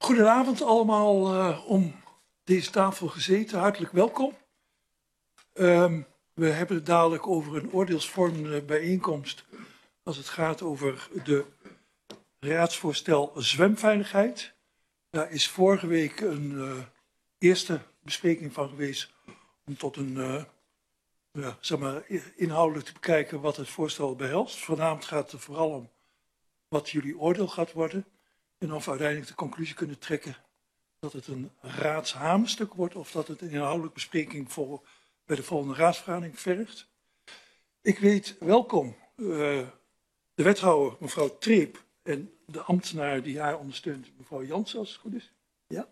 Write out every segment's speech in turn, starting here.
Goedenavond allemaal om deze tafel gezeten. Hartelijk welkom. We hebben het dadelijk over een oordeelsvormende bijeenkomst als het gaat over de raadsvoorstel zwemveiligheid. Daar is vorige week een eerste bespreking van geweest om tot een zeg maar, inhoudelijk te bekijken wat het voorstel behelst. Vanavond gaat het er vooral om wat jullie oordeel gaat worden. En of we uiteindelijk de conclusie kunnen trekken dat het een raadshamerstuk wordt of dat het een inhoudelijke bespreking bij de volgende raadsvergadering vergt. Ik weet welkom de wethouder mevrouw Treep en de ambtenaar die haar ondersteunt, mevrouw Jansen, als het goed is. Ja.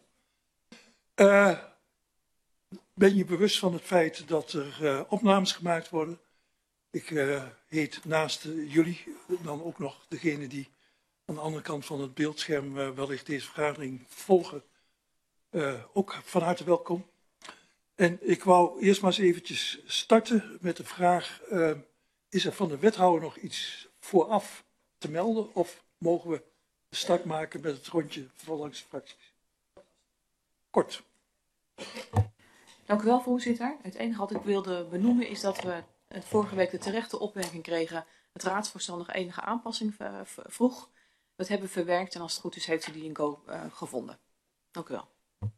Ben je bewust van het feit dat er opnames gemaakt worden? Ik heet naast jullie dan ook nog degene die aan de andere kant van het beeldscherm wellicht deze vergadering volgen. Ook van harte welkom. En ik wou eerst maar eens eventjes starten met de vraag, is er van de wethouder nog iets vooraf te melden of mogen we de start maken met het rondje van langs de fracties? Kort. Dank u wel, voorzitter. Het enige wat ik wilde benoemen is dat we vorige week de terechte opmerking kregen. Het raadsvoorstel nog enige aanpassing vroeg. Dat hebben we verwerkt en als het goed is heeft u die in Go gevonden. Dank u wel.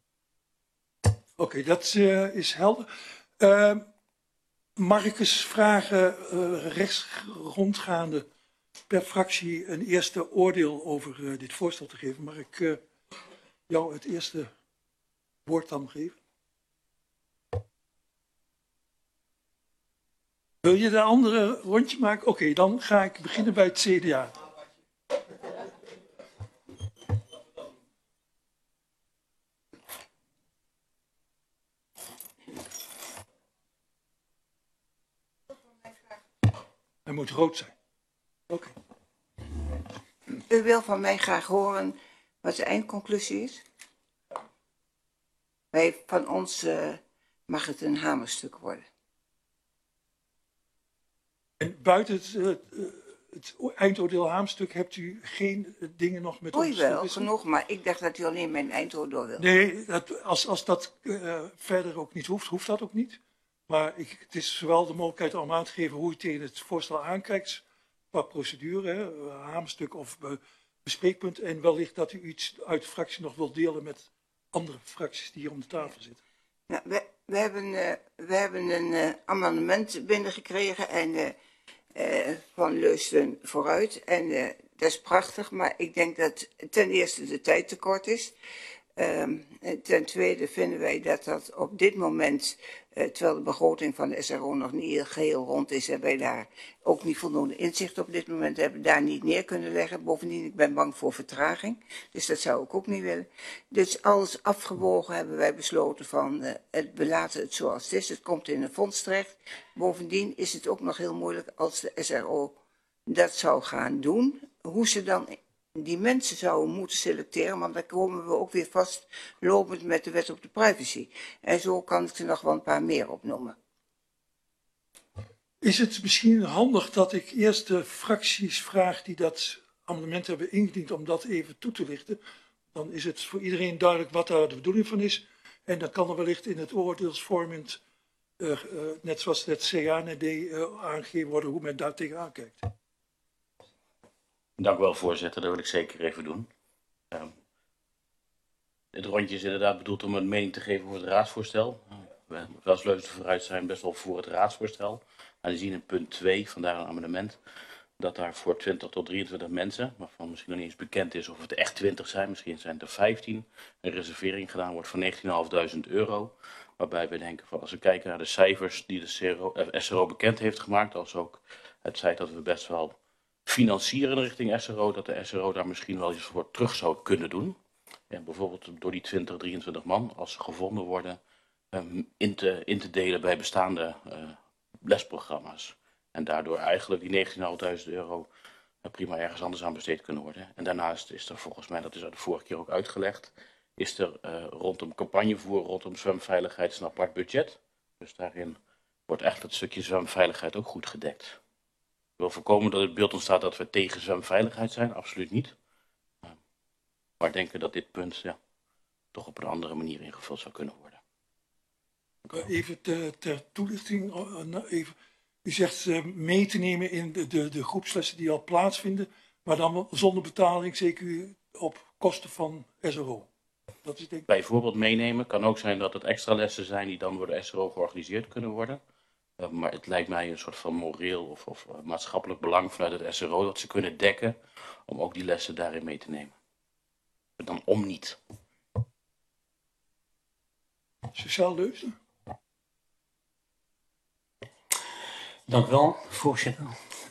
Oké, dat is helder. Mag ik eens vragen, rechts rondgaande per fractie een eerste oordeel over dit voorstel te geven? Mag ik jou het eerste woord dan geven? Wil je de andere rondje maken? Oké, dan ga ik beginnen bij het CDA. Hij moet rood zijn. Oké. U wil van mij graag horen wat de eindconclusie is? Van ons mag het een hamerstuk worden. En buiten het eindoordeel hamerstuk hebt u geen dingen nog met ons? Oei wel, genoeg, maar ik dacht dat u alleen mijn eindoordeel wilde. Nee, als dat verder ook niet hoeft dat ook niet. Maar het is wel de mogelijkheid om aan te geven hoe u tegen het voorstel aankijkt. Qua procedure, hamerstuk of bespreekpunt. En wellicht dat u iets uit de fractie nog wilt delen met andere fracties die hier om de tafel zitten. Nou, we hebben een amendement binnengekregen en van Leusden vooruit. En dat is prachtig, maar ik denk dat ten eerste de tijd tekort is. Ten tweede vinden wij dat op dit moment, terwijl de begroting van de SRO nog niet geheel rond is, hebben wij daar ook niet voldoende inzicht op dit moment, hebben daar niet neer kunnen leggen. Bovendien, ik ben bang voor vertraging, dus dat zou ik ook niet willen. Dus alles afgewogen hebben wij besloten van, we laten het zoals het is, het komt in een fonds terecht. Bovendien is het ook nog heel moeilijk als de SRO dat zou gaan doen, hoe ze dan die mensen zouden moeten selecteren, want dan komen we ook weer vastlopend met de wet op de privacy. En zo kan ik er nog wel een paar meer opnoemen. Is het misschien handig dat ik eerst de fracties vraag die dat amendement hebben ingediend om dat even toe te lichten? Dan is het voor iedereen duidelijk wat daar de bedoeling van is. En dan kan er wellicht in het oordeelsvormend, net zoals het CA net deed, aangegeven worden hoe men daar tegenaan kijkt. Dank u wel, voorzitter. Dat wil ik zeker even doen. Dit rondje is inderdaad bedoeld om een mening te geven over het raadsvoorstel. We als Leusden vooruit zijn best wel voor het raadsvoorstel. En we zien in punt 2, vandaar een amendement, dat daar voor 20 tot 23 mensen, waarvan misschien nog niet eens bekend is of het echt 20 zijn, misschien zijn het er 15, een reservering gedaan wordt van €19.500. Waarbij we denken van als we kijken naar de cijfers die de SRO bekend heeft gemaakt, als ook het feit dat we best wel financieren richting SRO, dat de SRO daar misschien wel iets voor terug zou kunnen doen. En bijvoorbeeld door die 20, 23 man, als ze gevonden worden, in te delen bij bestaande lesprogramma's. En daardoor eigenlijk die €19.500 prima ergens anders aan besteed kunnen worden. En daarnaast is er volgens mij, dat is de vorige keer ook uitgelegd, is er rondom campagnevoer, rondom zwemveiligheid een apart budget. Dus daarin wordt echt het stukje zwemveiligheid ook goed gedekt. Ik wil voorkomen dat het beeld ontstaat dat we tegen zwemveiligheid zijn, absoluut niet. Maar denken dat dit punt toch op een andere manier ingevuld zou kunnen worden. Even ter toelichting. Even. U zegt mee te nemen in de groepslessen die al plaatsvinden, maar dan zonder betaling, zeker op kosten van SRO. Dat is denk ik... Bijvoorbeeld meenemen. Kan ook zijn dat het extra lessen zijn die dan door de SRO georganiseerd kunnen worden. Maar het lijkt mij een soort van moreel of maatschappelijk belang vanuit het SRO dat ze kunnen dekken om ook die lessen daarin mee te nemen. Dan om niet. Sociaal Leusden? Dank u wel, voorzitter.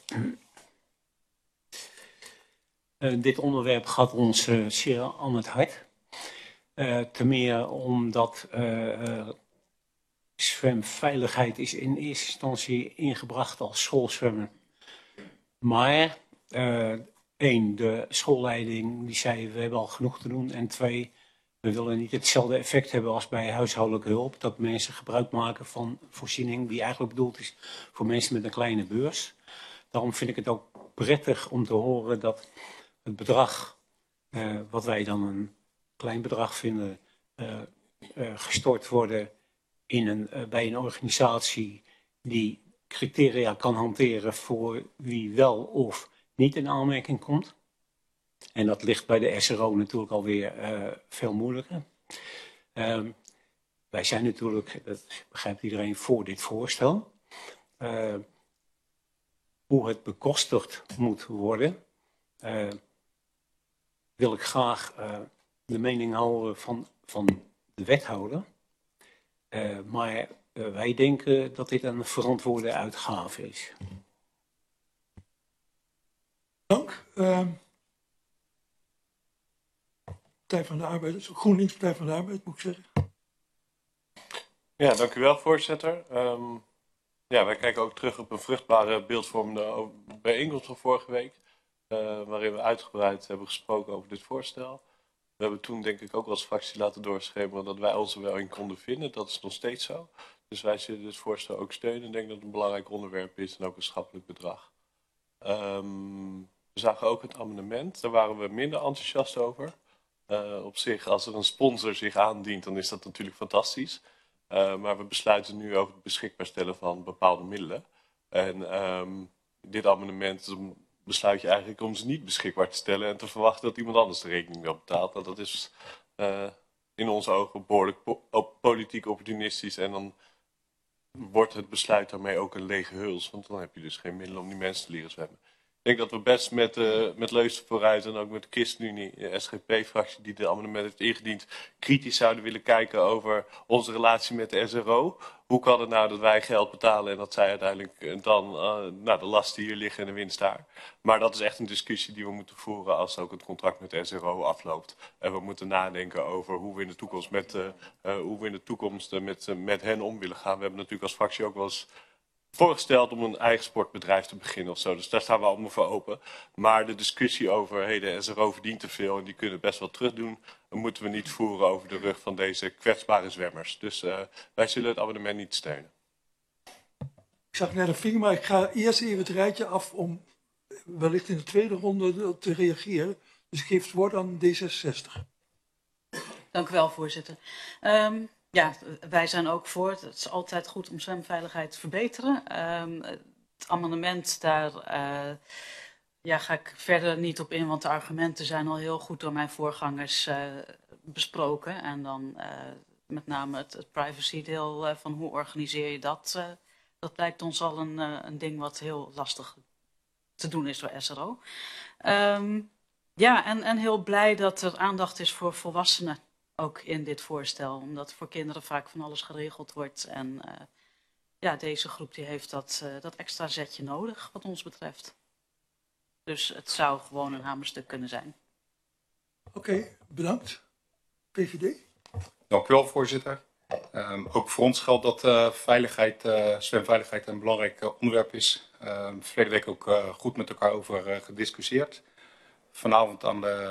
Dit onderwerp gaat ons zeer aan het hart. Ten meer omdat zwemveiligheid is in eerste instantie ingebracht als schoolzwemmen. Maar de schoolleiding die zei we hebben al genoeg te doen. En 2, we willen niet hetzelfde effect hebben als bij huishoudelijke hulp. Dat mensen gebruik maken van voorziening die eigenlijk bedoeld is voor mensen met een kleine beurs. Daarom vind ik het ook prettig om te horen dat het bedrag, wat wij dan een klein bedrag vinden, gestort worden bij een organisatie die criteria kan hanteren voor wie wel of niet in aanmerking komt. En dat ligt bij de SRO natuurlijk alweer veel moeilijker. Wij zijn natuurlijk, dat begrijpt iedereen, voor dit voorstel. Hoe het bekostigd moet worden, wil ik graag de mening houden van de wethouder. Maar wij denken dat dit een verantwoorde uitgave is. Dank. Partij van de Arbeid, GroenLinks Partij van de Arbeid moet ik zeggen. Ja, dank u wel, voorzitter. Wij kijken ook terug op een vruchtbare beeldvormende bijeenkomst van vorige week. Waarin we uitgebreid hebben gesproken over dit voorstel. We hebben toen denk ik ook als fractie laten doorschemeren dat wij ons er wel in konden vinden. Dat is nog steeds zo. Dus wij zullen dit voorstel ook steunen. Ik denk dat het een belangrijk onderwerp is en ook een schappelijk bedrag. We zagen ook het amendement. Daar waren we minder enthousiast over. Op zich, als er een sponsor zich aandient, dan is dat natuurlijk fantastisch. Maar we besluiten nu over het beschikbaar stellen van bepaalde middelen. En dit amendement besluit je eigenlijk om ze niet beschikbaar te stellen en te verwachten dat iemand anders de rekening wel betaalt. Nou, dat is in onze ogen behoorlijk politiek opportunistisch en dan wordt het besluit daarmee ook een lege huls, want dan heb je dus geen middelen om die mensen te leren zwemmen. Ik denk dat we best met Leusden vooruit en ook met de ChristenUnie, de SGP-fractie die de amendement heeft ingediend, kritisch zouden willen kijken over onze relatie met de SRO. Hoe kan het nou dat wij geld betalen en dat zij uiteindelijk dan de lasten hier liggen en de winst daar. Maar dat is echt een discussie die we moeten voeren als ook het contract met de SRO afloopt. En we moeten nadenken over hoe we in de toekomst met hen om willen gaan. We hebben natuurlijk als fractie ook wel eens voorgesteld om een eigen sportbedrijf te beginnen of zo. Dus daar staan we allemaal voor open. Maar de discussie over de SRO verdient te veel en die kunnen best wel terugdoen, dan moeten we niet voeren over de rug van deze kwetsbare zwemmers. Dus wij zullen het amendement niet steunen. Ik zag net een vinger, maar ik ga eerst even het rijtje af om wellicht in de tweede ronde te reageren. Dus ik geef het woord aan D66. Dank u wel, voorzitter. Ja, wij zijn ook voor. Het is altijd goed om zwemveiligheid te verbeteren. Het amendement, daar ga ik verder niet op in, want de argumenten zijn al heel goed door mijn voorgangers besproken. En dan met name het privacy deel van hoe organiseer je dat. Dat lijkt ons al een ding wat heel lastig te doen is door SRO. En heel blij dat er aandacht is voor volwassenen. Ook in dit voorstel, omdat voor kinderen vaak van alles geregeld wordt. En deze groep die heeft dat extra zetje nodig, wat ons betreft. Dus het zou gewoon een hamerstuk kunnen zijn. Oké, bedankt. VVD? Dank u wel, voorzitter. Ook voor ons geldt dat zwemveiligheid een belangrijk onderwerp is. Verleden week ook goed met elkaar over gediscussieerd. Vanavond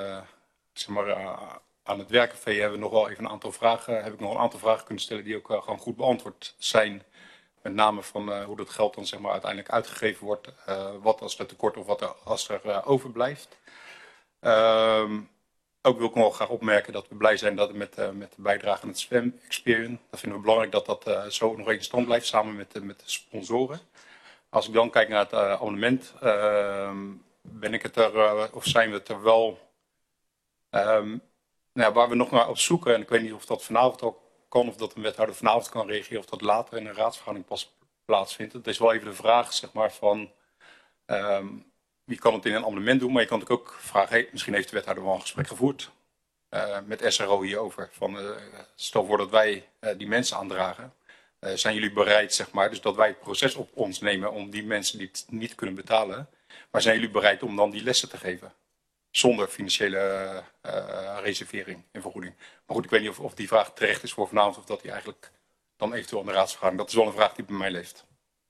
aan het werkcafé hebben we nog wel even heb ik nog een aantal vragen kunnen stellen die ook gewoon goed beantwoord zijn. Met name van hoe dat geld dan uiteindelijk uitgegeven wordt. Wat als er tekort of wat als er overblijft. Ook wil ik nog graag opmerken dat we blij zijn dat met de bijdrage aan het Swem Experience. Dat vinden we belangrijk dat dat zo nog eens in stand blijft samen met de sponsoren. Als ik dan kijk naar het abonnement, ben ik het er, of zijn we het er wel, waar we nog naar op zoeken, en ik weet niet of dat vanavond al kan, of dat een wethouder vanavond kan reageren, of dat later in een raadsvergadering pas plaatsvindt. Het is wel even de vraag, zeg maar, van wie kan het in een amendement doen, maar je kan natuurlijk ook vragen, hey, misschien heeft de wethouder wel een gesprek gevoerd met SRO hierover. Stel voor dat wij die mensen aandragen. Zijn jullie bereid, zeg maar, dus dat wij het proces op ons nemen om die mensen die het niet kunnen betalen, maar zijn jullie bereid om dan die lessen te geven? Zonder financiële reservering en vergoeding. Maar goed, ik weet niet of die vraag terecht is voor vanavond of dat die eigenlijk dan eventueel in de raadsvergadering. Dat is wel een vraag die bij mij leeft.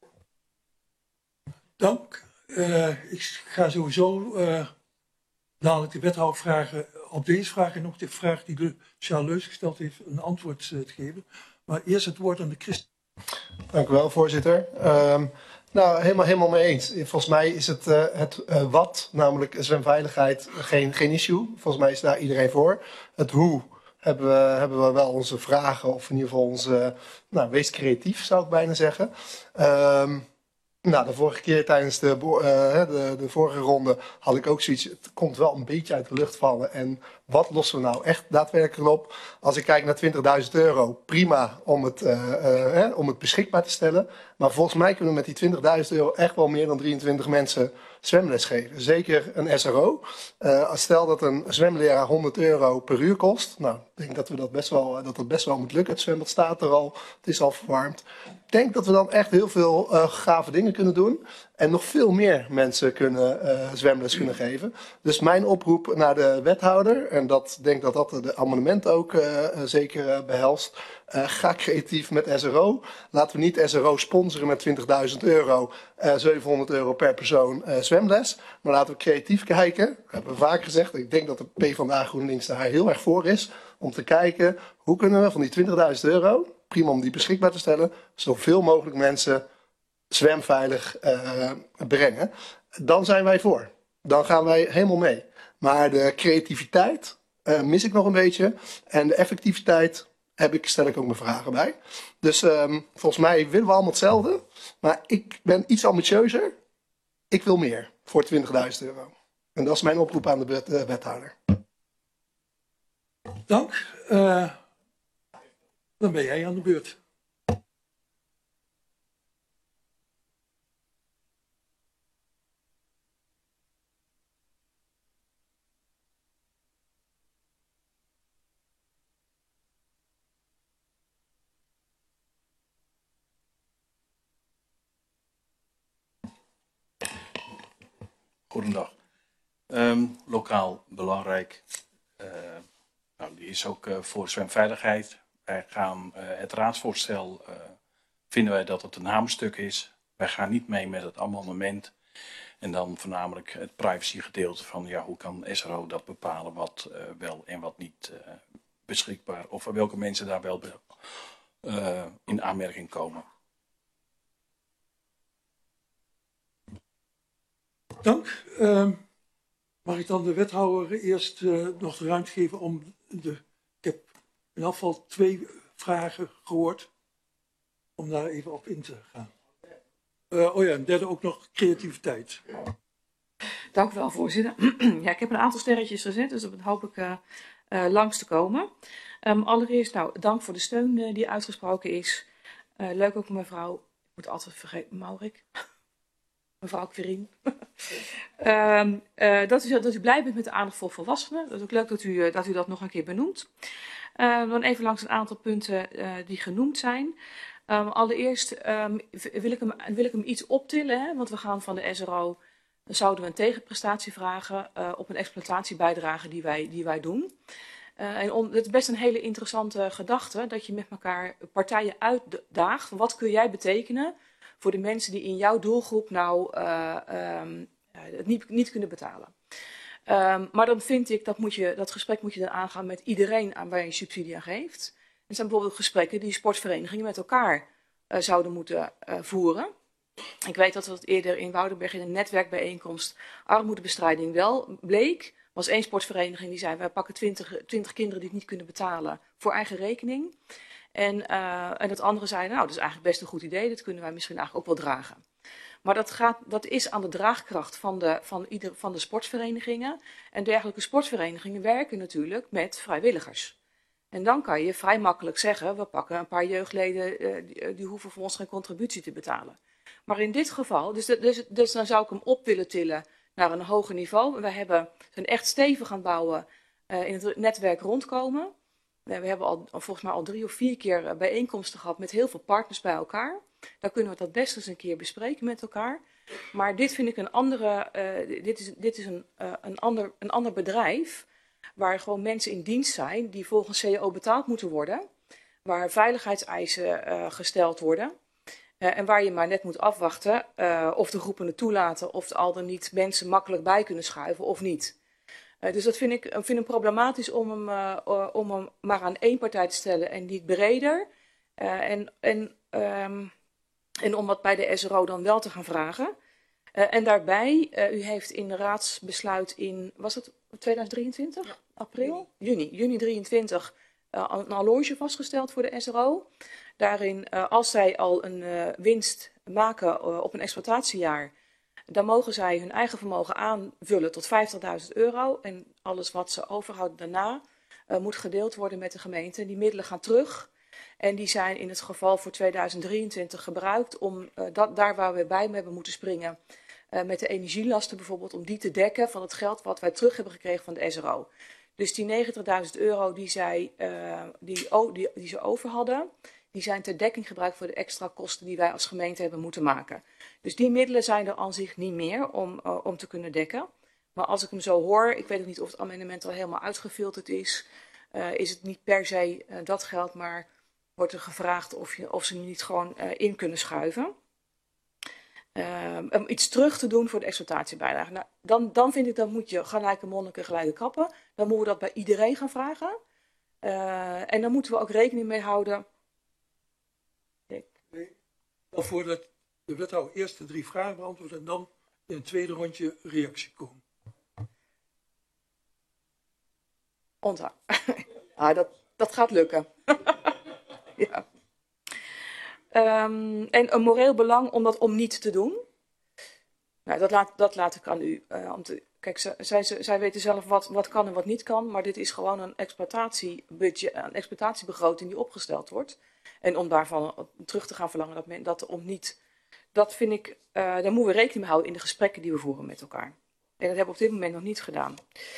Dank. Ik ga sowieso dadelijk de wethouder vragen op deze vraag en ook de vraag die Charles Leus gesteld heeft, een antwoord te geven. Maar eerst het woord aan de Christen. Dank u wel, voorzitter. Nou, helemaal mee eens. Volgens mij is het wat, namelijk zwemveiligheid, geen issue. Volgens mij is daar iedereen voor. Het hoe hebben we wel onze vragen, of in ieder geval onze, wees creatief zou ik bijna zeggen. De vorige keer tijdens de vorige ronde had ik ook zoiets, het komt wel een beetje uit de lucht vallen. En wat lossen we nou echt daadwerkelijk op? Als ik kijk naar €20.000, prima om het beschikbaar te stellen. Maar volgens mij kunnen we met die €20.000 echt wel meer dan 23 mensen zwemles geven. Zeker een SRO. Stel dat een zwemleraar €100 per uur kost. Nou, ik denk dat dat best wel moet lukken. Het zwembad staat er al, het is al verwarmd. Ik denk dat we dan echt heel veel gave dingen kunnen doen. En nog veel meer mensen zwemles kunnen geven. Dus mijn oproep naar de wethouder, en denk dat de amendement ook zeker behelst. Ga creatief met SRO. Laten we niet SRO sponsoren met €20.000, €700 per persoon zwemles. Maar laten we creatief kijken. Dat hebben we vaak gezegd. Ik denk dat de PvdA GroenLinks daar heel erg voor is. Om te kijken, hoe kunnen we van die €20.000, prima om die beschikbaar te stellen, zoveel mogelijk mensen zwemveilig brengen. Dan zijn wij voor. Dan gaan wij helemaal mee. Maar de creativiteit mis ik nog een beetje. En de effectiviteit stel ik ook mijn vragen bij. Dus volgens mij willen we allemaal hetzelfde. Maar ik ben iets ambitieuzer. Ik wil meer voor €20.000. En dat is mijn oproep aan de wethouder. Dank. Dan ben jij aan de beurt. Goedendag. Lokaal belangrijk. Die is ook voor zwemveiligheid. Wij gaan het raadsvoorstel, vinden wij dat het een hamerstuk is. Wij gaan niet mee met het amendement. En dan voornamelijk het privacygedeelte van hoe kan SRO dat bepalen wat wel en wat niet beschikbaar. Of welke mensen daar wel in aanmerking komen. Dank. Mag ik dan de wethouder eerst nog de ruimte geven om ik heb in elk geval 2 vragen gehoord, om daar even op in te gaan. Een derde ook nog creativiteit. Dank u wel, voorzitter. Ja, ik heb een aantal sterretjes gezet, dus dat hoop ik langs te komen. Allereerst, dank voor de steun die uitgesproken is. Leuk ook mevrouw, ik moet altijd vergeten, Maurik. Mevrouw Querien. Dat u blij bent met de aandacht voor volwassenen. Dat is ook leuk dat u dat nog een keer benoemt. Dan even langs een aantal punten die genoemd zijn. Allereerst wil ik hem iets optillen, hè, want we gaan van de SRO, dan zouden we een tegenprestatie vragen op een exploitatiebijdrage die wij doen. Het is best een hele interessante gedachte, dat je met elkaar partijen uitdaagt. Wat kun jij betekenen voor de mensen die in jouw doelgroep het niet kunnen betalen. Maar dan vind ik, dat gesprek moet je dan aangaan met iedereen waar je een subsidie aan geeft. Er zijn bijvoorbeeld gesprekken die sportverenigingen met elkaar zouden moeten voeren. Ik weet dat het eerder in Woudenberg in een netwerkbijeenkomst armoedebestrijding wel bleek. was één sportvereniging die zei, wij pakken 20 kinderen die het niet kunnen betalen voor eigen rekening. En het andere zei, nou, dat is eigenlijk best een goed idee, dat kunnen wij misschien eigenlijk ook wel dragen. Maar dat is aan de draagkracht van de sportverenigingen. En dergelijke sportverenigingen werken natuurlijk met vrijwilligers. En dan kan je vrij makkelijk zeggen, we pakken een paar jeugdleden, die hoeven voor ons geen contributie te betalen. Maar in dit geval, dus dan zou ik hem op willen tillen naar een hoger niveau. We zijn echt stevig aan het bouwen in het netwerk rondkomen. We hebben volgens mij al 3 of 4 keer bijeenkomsten gehad met heel veel partners bij elkaar. Daar kunnen we dat best eens een keer bespreken met elkaar. Maar dit vind ik een andere, dit is een ander bedrijf waar gewoon mensen in dienst zijn die volgens CEO betaald moeten worden. Waar veiligheidseisen gesteld worden. En waar je maar net moet afwachten of de groepen het toelaten of al dan niet mensen makkelijk bij kunnen schuiven of niet. Dus dat vind ik problematisch om hem maar aan één partij te stellen en niet breder. En om dat bij de SRO dan wel te gaan vragen. En daarbij, u heeft in de raadsbesluit in, was het 2023? Ja. April? Juni 23 een allonge vastgesteld voor de SRO. Daarin, als zij al een winst maken op een exploitatiejaar, dan mogen zij hun eigen vermogen aanvullen tot €50.000. En alles wat ze overhouden daarna moet gedeeld worden met de gemeente. Die middelen gaan terug. En die zijn in het geval voor 2023 gebruikt om daar waar we bij hebben moeten springen, met de energielasten bijvoorbeeld, om die te dekken van het geld wat wij terug hebben gekregen van de SRO. Dus die €90.000 die ze over hadden, die zijn ter dekking gebruikt voor de extra kosten die wij als gemeente hebben moeten maken. Dus die middelen zijn er aan zich niet meer om te kunnen dekken. Maar als ik hem zo hoor, ik weet ook niet of het amendement al helemaal uitgefilterd is het niet per se dat geld, maar wordt er gevraagd of ze niet gewoon in kunnen schuiven. Om iets terug te doen voor de exploitatiebijdrage. Nou, dan vind ik, dat moet je gelijke monniken, gelijke kappen. Dan moeten we dat bij iedereen gaan vragen. En dan moeten we ook rekening mee houden. Voordat de wethouder eerst de 3 vragen beantwoordt en dan in een tweede rondje reactie komen. Dat gaat lukken. Ja. En een moreel belang om niet te doen. Nou, dat laat ik aan u. Kijk, zij weten zelf wat kan en wat niet kan. Maar dit is gewoon een exploitatiebegroting die opgesteld wordt. En om daarvan terug te gaan verlangen dat vind ik, daar moeten we rekening mee houden in de gesprekken die we voeren met elkaar. En dat hebben we op dit moment nog niet gedaan.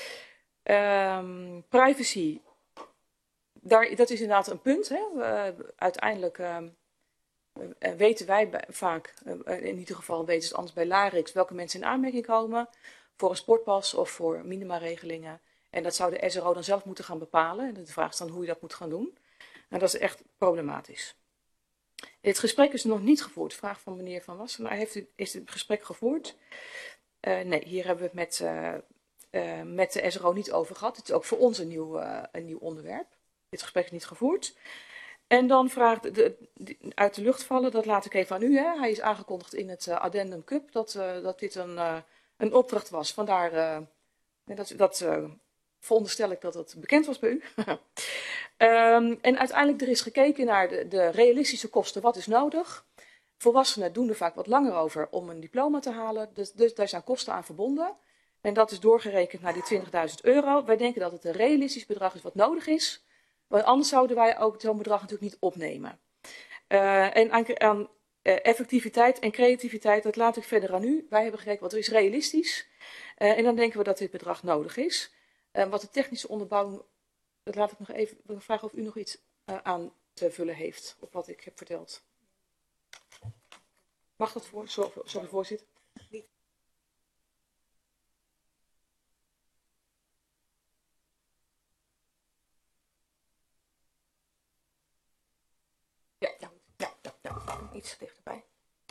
Privacy, dat is inderdaad een punt. Hè. Uiteindelijk weten wij vaak, in ieder geval weten ze het anders bij LARIX, welke mensen in aanmerking komen voor een sportpas of voor minimaregelingen. En dat zou de SRO dan zelf moeten gaan bepalen. En de vraag is dan hoe je dat moet gaan doen. Nou, dat is echt problematisch. Het gesprek is nog niet gevoerd. Vraag van meneer Van Wassenaar. Is het gesprek gevoerd? Nee, hier hebben we het met de SRO niet over gehad. Het is ook voor ons een nieuw onderwerp. Dit gesprek is niet gevoerd. En dan vraagt uit de lucht vallen, dat laat ik even aan u. Hè. Hij is aangekondigd in het Addendum Cup dat dit een opdracht was. Vandaar veronderstel ik dat het bekend was bij u. En uiteindelijk er is gekeken naar de realistische kosten. Wat is nodig? Volwassenen doen er vaak wat langer over om een diploma te halen. Dus daar zijn kosten aan verbonden. En dat is doorgerekend naar die €20.000. Wij denken dat het een realistisch bedrag is wat nodig is. Want anders zouden wij ook zo'n bedrag natuurlijk niet opnemen. En aan effectiviteit en creativiteit, dat laat ik verder aan u. Wij hebben gekeken wat er is realistisch. En dan denken we dat dit bedrag nodig is. Wat de technische onderbouwing, dat laat ik nog even vragen of u nog iets aan te vullen heeft op wat ik heb verteld. Mag dat voor? Sorry, voorzitter. Ja, iets dichterbij.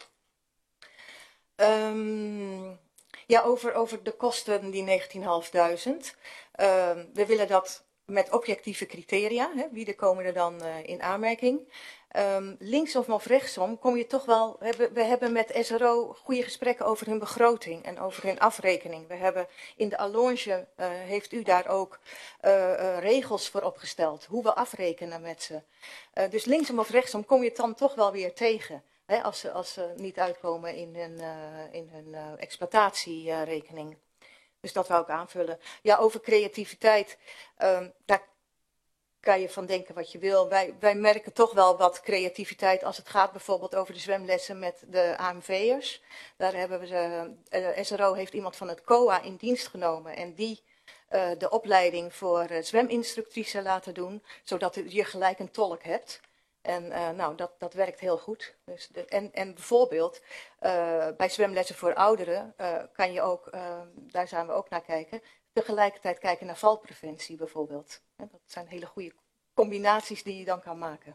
Ja, over de kosten, die 19.500. We willen dat met objectieve criteria. Hè, wie komen er dan in aanmerking? Linksom of rechtsom kom je toch wel. We hebben met SRO goede gesprekken over hun begroting en over hun afrekening. We hebben in de allonge heeft u daar ook regels voor opgesteld, hoe we afrekenen met ze. Dus linksom of rechtsom kom je het dan toch wel weer tegen. Hè, als ze niet uitkomen in hun exploitatierekening. Dus dat wou ik aanvullen. Ja, over creativiteit, daar kan je van denken wat je wil. Wij merken toch wel wat creativiteit als het gaat bijvoorbeeld over de zwemlessen met de AMV'ers. Daar hebben we SRO heeft iemand van het COA in dienst genomen en die de opleiding voor zweminstructrice laten doen, zodat je gelijk een tolk hebt. En nou, dat werkt heel goed. Dus en bijvoorbeeld bij zwemlessen voor ouderen kan je ook, daar zijn we ook naar kijken, tegelijkertijd kijken naar valpreventie bijvoorbeeld. En dat zijn hele goede combinaties die je dan kan maken.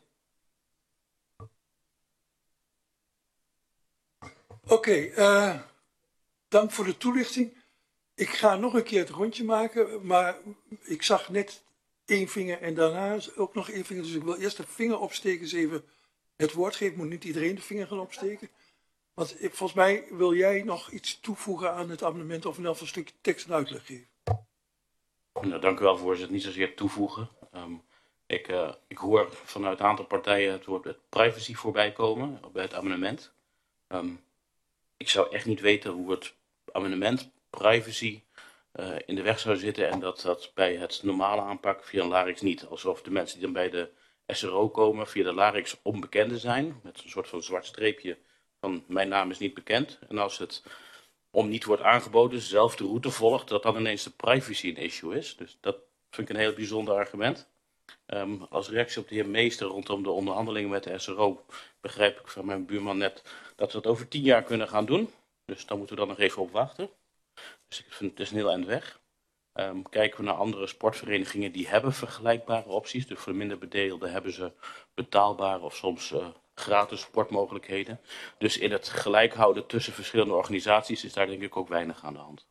Oké, dank voor de toelichting. Ik ga nog een keer het rondje maken, maar ik zag net 1 vinger en daarna ook nog 1 vinger. Dus ik wil eerst de vinger opsteken, eens even het woord geven. Moet niet iedereen de vinger gaan opsteken. Want volgens mij wil jij nog iets toevoegen aan het amendement of in elk geval een stukje tekst en uitleg geven. Nou, dank u wel, voorzitter. Niet zozeer toevoegen. Ik hoor vanuit een aantal partijen het woord privacy voorbij komen bij het amendement. Ik zou echt niet weten hoe het amendement privacy in de weg zou zitten en dat bij het normale aanpak via een LARIX niet. Alsof de mensen die dan bij de SRO komen via de LARIX onbekenden zijn, met een soort van zwart streepje van mijn naam is niet bekend. En als het om niet wordt aangeboden, zelf de route volgt, dat dan ineens de privacy een issue is. Dus dat vind ik een heel bijzonder argument. Als reactie op de heer Meester rondom de onderhandelingen met de SRO begrijp ik van mijn buurman net dat we dat over 10 jaar kunnen gaan doen. Dus daar moeten we dan nog even op wachten. Dus ik vind het is een heel eind weg. Kijken we naar andere sportverenigingen die hebben vergelijkbare opties. Dus voor de minder bedeelden hebben ze betaalbare of soms gratis sportmogelijkheden. Dus in het gelijk houden tussen verschillende organisaties is daar denk ik ook weinig aan de hand.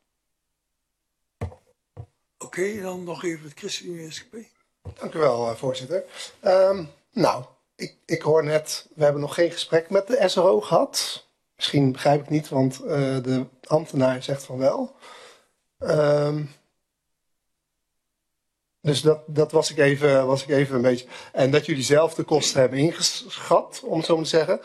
Oké, dan nog even het ChristenUnie SGP. Dank u wel, voorzitter. Nou, ik hoor net, we hebben nog geen gesprek met de SRO gehad. Misschien begrijp ik niet, want de ambtenaar zegt van wel. Dus dat was ik even een beetje. En dat jullie zelf de kosten hebben ingeschat, om het zo maar te zeggen.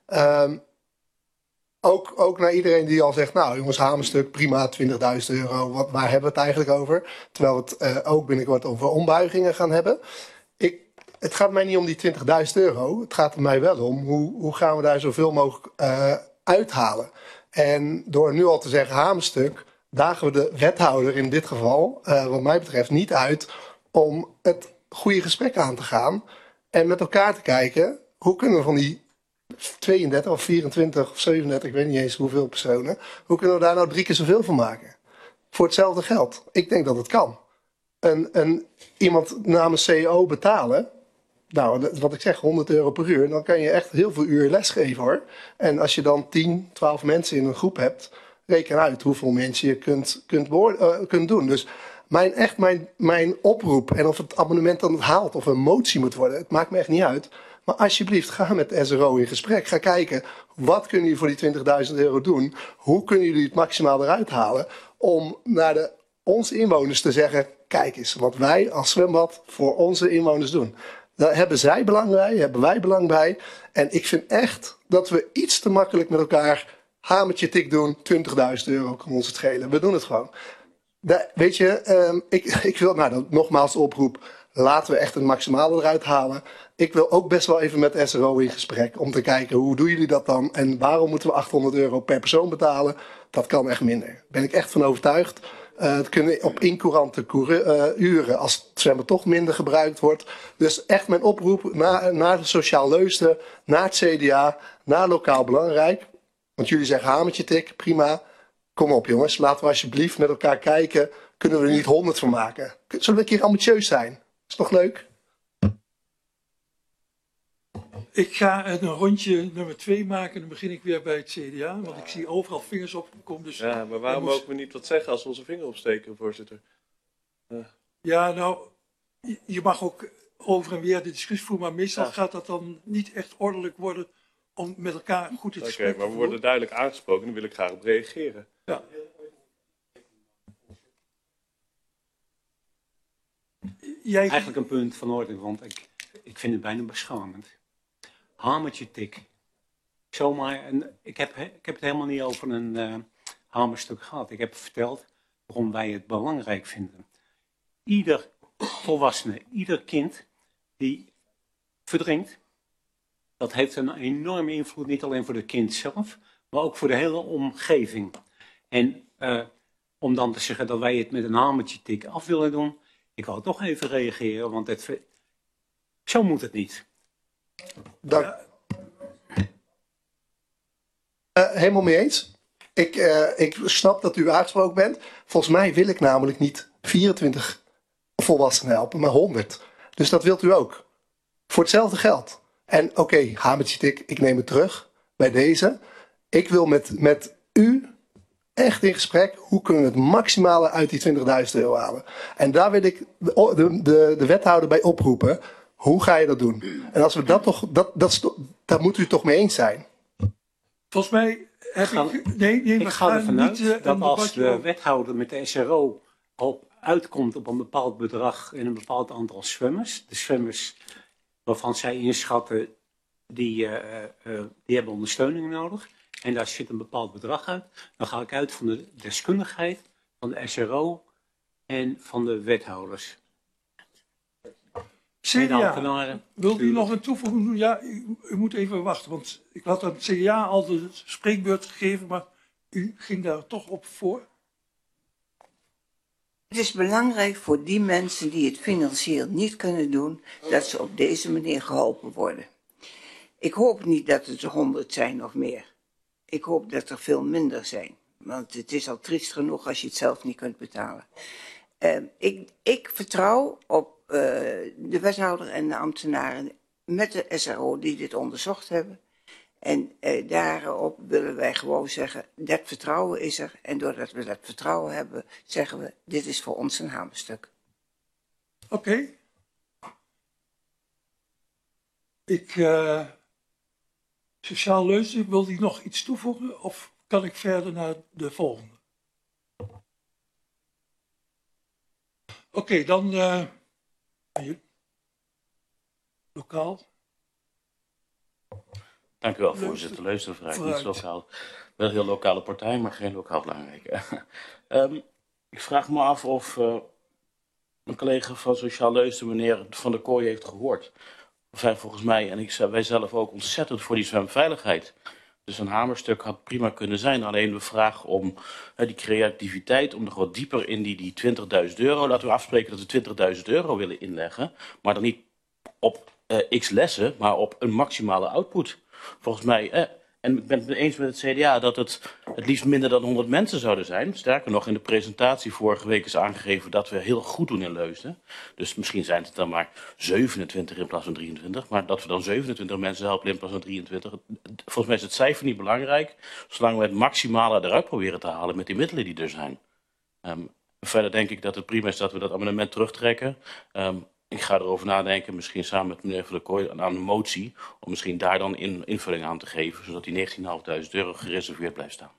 Ook naar iedereen die al zegt, nou jongens, hamerstuk, prima, €20.000. Waar hebben we het eigenlijk over? Terwijl we het ook binnenkort over ombuigingen gaan hebben. Het gaat mij niet om die €20.000. Het gaat er mij wel om, hoe gaan we daar zoveel mogelijk uithalen? En door nu al te zeggen hamerstuk, dagen we de wethouder in dit geval, wat mij betreft, niet uit om het goede gesprek aan te gaan. En met elkaar te kijken, hoe kunnen we van die 32 of 24 of 37, ik weet niet eens hoeveel personen, hoe kunnen we daar nou 3 keer zoveel van maken? Voor hetzelfde geld. Ik denk dat het kan. Iemand namens CEO betalen, nou, wat ik zeg, €100 per uur, dan kan je echt heel veel uur lesgeven hoor. En als je dan 10, 12 mensen in een groep hebt, reken uit hoeveel mensen je kunt doen. Dus mijn oproep, en of het amendement dan haalt of een motie moet worden, het maakt me echt niet uit. Maar alsjeblieft, ga met de SRO in gesprek. Ga kijken, wat kunnen jullie voor die €20.000 doen? Hoe kunnen jullie het maximaal eruit halen? Om naar onze inwoners te zeggen, kijk eens, wat wij als zwembad voor onze inwoners doen. Daar hebben zij belang bij, hebben wij belang bij. En ik vind echt dat we iets te makkelijk met elkaar hamertje tik doen. €20.000 kan ons het schelen. We doen het gewoon. Weet je, ik wil nogmaals de oproep. Laten we echt het maximale eruit halen. Ik wil ook best wel even met de SRO in gesprek. Om te kijken, hoe doen jullie dat dan? En waarom moeten we €800 per persoon betalen? Dat kan echt minder. Daar ben ik echt van overtuigd. Het kunnen op incourante uren als het zwemmen toch minder gebruikt wordt. Dus echt mijn oproep naar de Sociaal Leusden, naar het CDA, naar Lokaal Belangrijk. Want jullie zeggen hamertje tik, prima. Kom op jongens, laten we alsjeblieft met elkaar kijken. Kunnen we er niet 100 van maken? Zullen we een keer ambitieus zijn? Is toch leuk? Ik ga een rondje nummer 2 maken. Dan begin ik weer bij het CDA. Want ik zie overal vingers opkomen. Dus ja, maar waarom mogen we niet wat zeggen als we onze vinger opsteken, voorzitter? Ja, nou, je mag ook over en weer de discussie voeren, maar meestal gaat dat dan niet echt ordelijk worden om met elkaar goed het gesprek Oké, te maar we voeren. worden duidelijk aangesproken en daar wil ik graag op reageren. Ja. Jij, Eigenlijk een punt van orde, want ik vind het bijna beschamend. Hamertje tik. Zomaar, ik heb het helemaal niet over een hamerstuk gehad. Ik heb verteld waarom wij het belangrijk vinden. Ieder volwassene, ieder kind die verdrinkt, dat heeft een enorme invloed, niet alleen voor het kind zelf, maar ook voor de hele omgeving. En om dan te zeggen dat wij het met een hamertje tik af willen doen, ik wou toch even reageren, want zo moet het niet. Dank. Helemaal mee eens. Ik snap dat u aangesproken bent. Volgens mij wil ik namelijk niet 24 volwassenen helpen, maar 100. Dus dat wilt u ook. Voor hetzelfde geld. En oké, hamertje tik, ik neem het terug bij deze. Ik wil met u echt in gesprek, hoe kunnen we het maximale uit die 20.000 euro halen. En daar wil ik de wethouder bij oproepen. Hoe ga je dat doen? En als we dat toch, daar moet u het toch mee eens zijn. volgens mij heb ik... Nee, Ik we ga gaan ervan niet, uit dat een als debatje de over- wethouder met de SRO uitkomt op een bepaald bedrag en een bepaald aantal zwemmers, de zwemmers waarvan zij inschatten, die hebben ondersteuning nodig, en daar zit een bepaald bedrag uit, dan ga ik uit van de deskundigheid van de SRO en van de wethouders. En de CDA, ambtenaren. wil u nog een toevoeging doen? Ja, u moet even wachten, want ik had aan het CDA al de spreekbeurt gegeven, maar u ging daar toch op voor. Het is belangrijk voor die mensen die het financieel niet kunnen doen, dat ze op deze manier geholpen worden. Ik hoop niet dat het er 100 zijn of meer. Ik hoop dat er veel minder zijn. Want het is al triest genoeg als je het zelf niet kunt betalen. Ik vertrouw op de wethouder en de ambtenaren met de SRO die dit onderzocht hebben. En daarop willen wij gewoon zeggen, dat vertrouwen is er. En doordat we dat vertrouwen hebben, zeggen we, dit is voor ons een hamerstuk. Oké. Sociaal Leusden, wil die nog iets toevoegen of kan ik verder naar de volgende? Oké, dan hier. Lokaal. Dank u wel, Leusden. voorzitter. Leusden vooruit, niet Vooruit. lokaal. Wel een heel lokale partij, maar geen lokaal belangrijk. Ik vraag me af of een collega van Sociaal Leusden, meneer Van der Kooi, heeft gehoord. Wij volgens mij, en wij zelf ook, ontzettend voor die zwemveiligheid. Dus een hamerstuk had prima kunnen zijn. Alleen we vragen om die creativiteit, om nog wat dieper in die 20.000 euro. Laten we afspreken dat we 20.000 euro willen inleggen. Maar dan niet op x lessen, maar op een maximale output. Volgens mij, en ik ben het eens met het CDA dat het liefst minder dan 100 mensen zouden zijn. Sterker nog, in de presentatie vorige week is aangegeven dat we heel goed doen in Leusden. Dus misschien zijn het dan maar 27 in plaats van 23. Maar dat we dan 27 mensen helpen in plaats van 23. Volgens mij is het cijfer niet belangrijk, zolang we het maximale eruit proberen te halen met die middelen die er zijn. Verder denk ik dat het prima is dat we dat amendement terugtrekken. Ik ga erover nadenken, misschien samen met meneer Van der Kooi, aan een motie, om misschien daar dan invulling aan te geven, zodat die 19.500 euro gereserveerd blijft staan.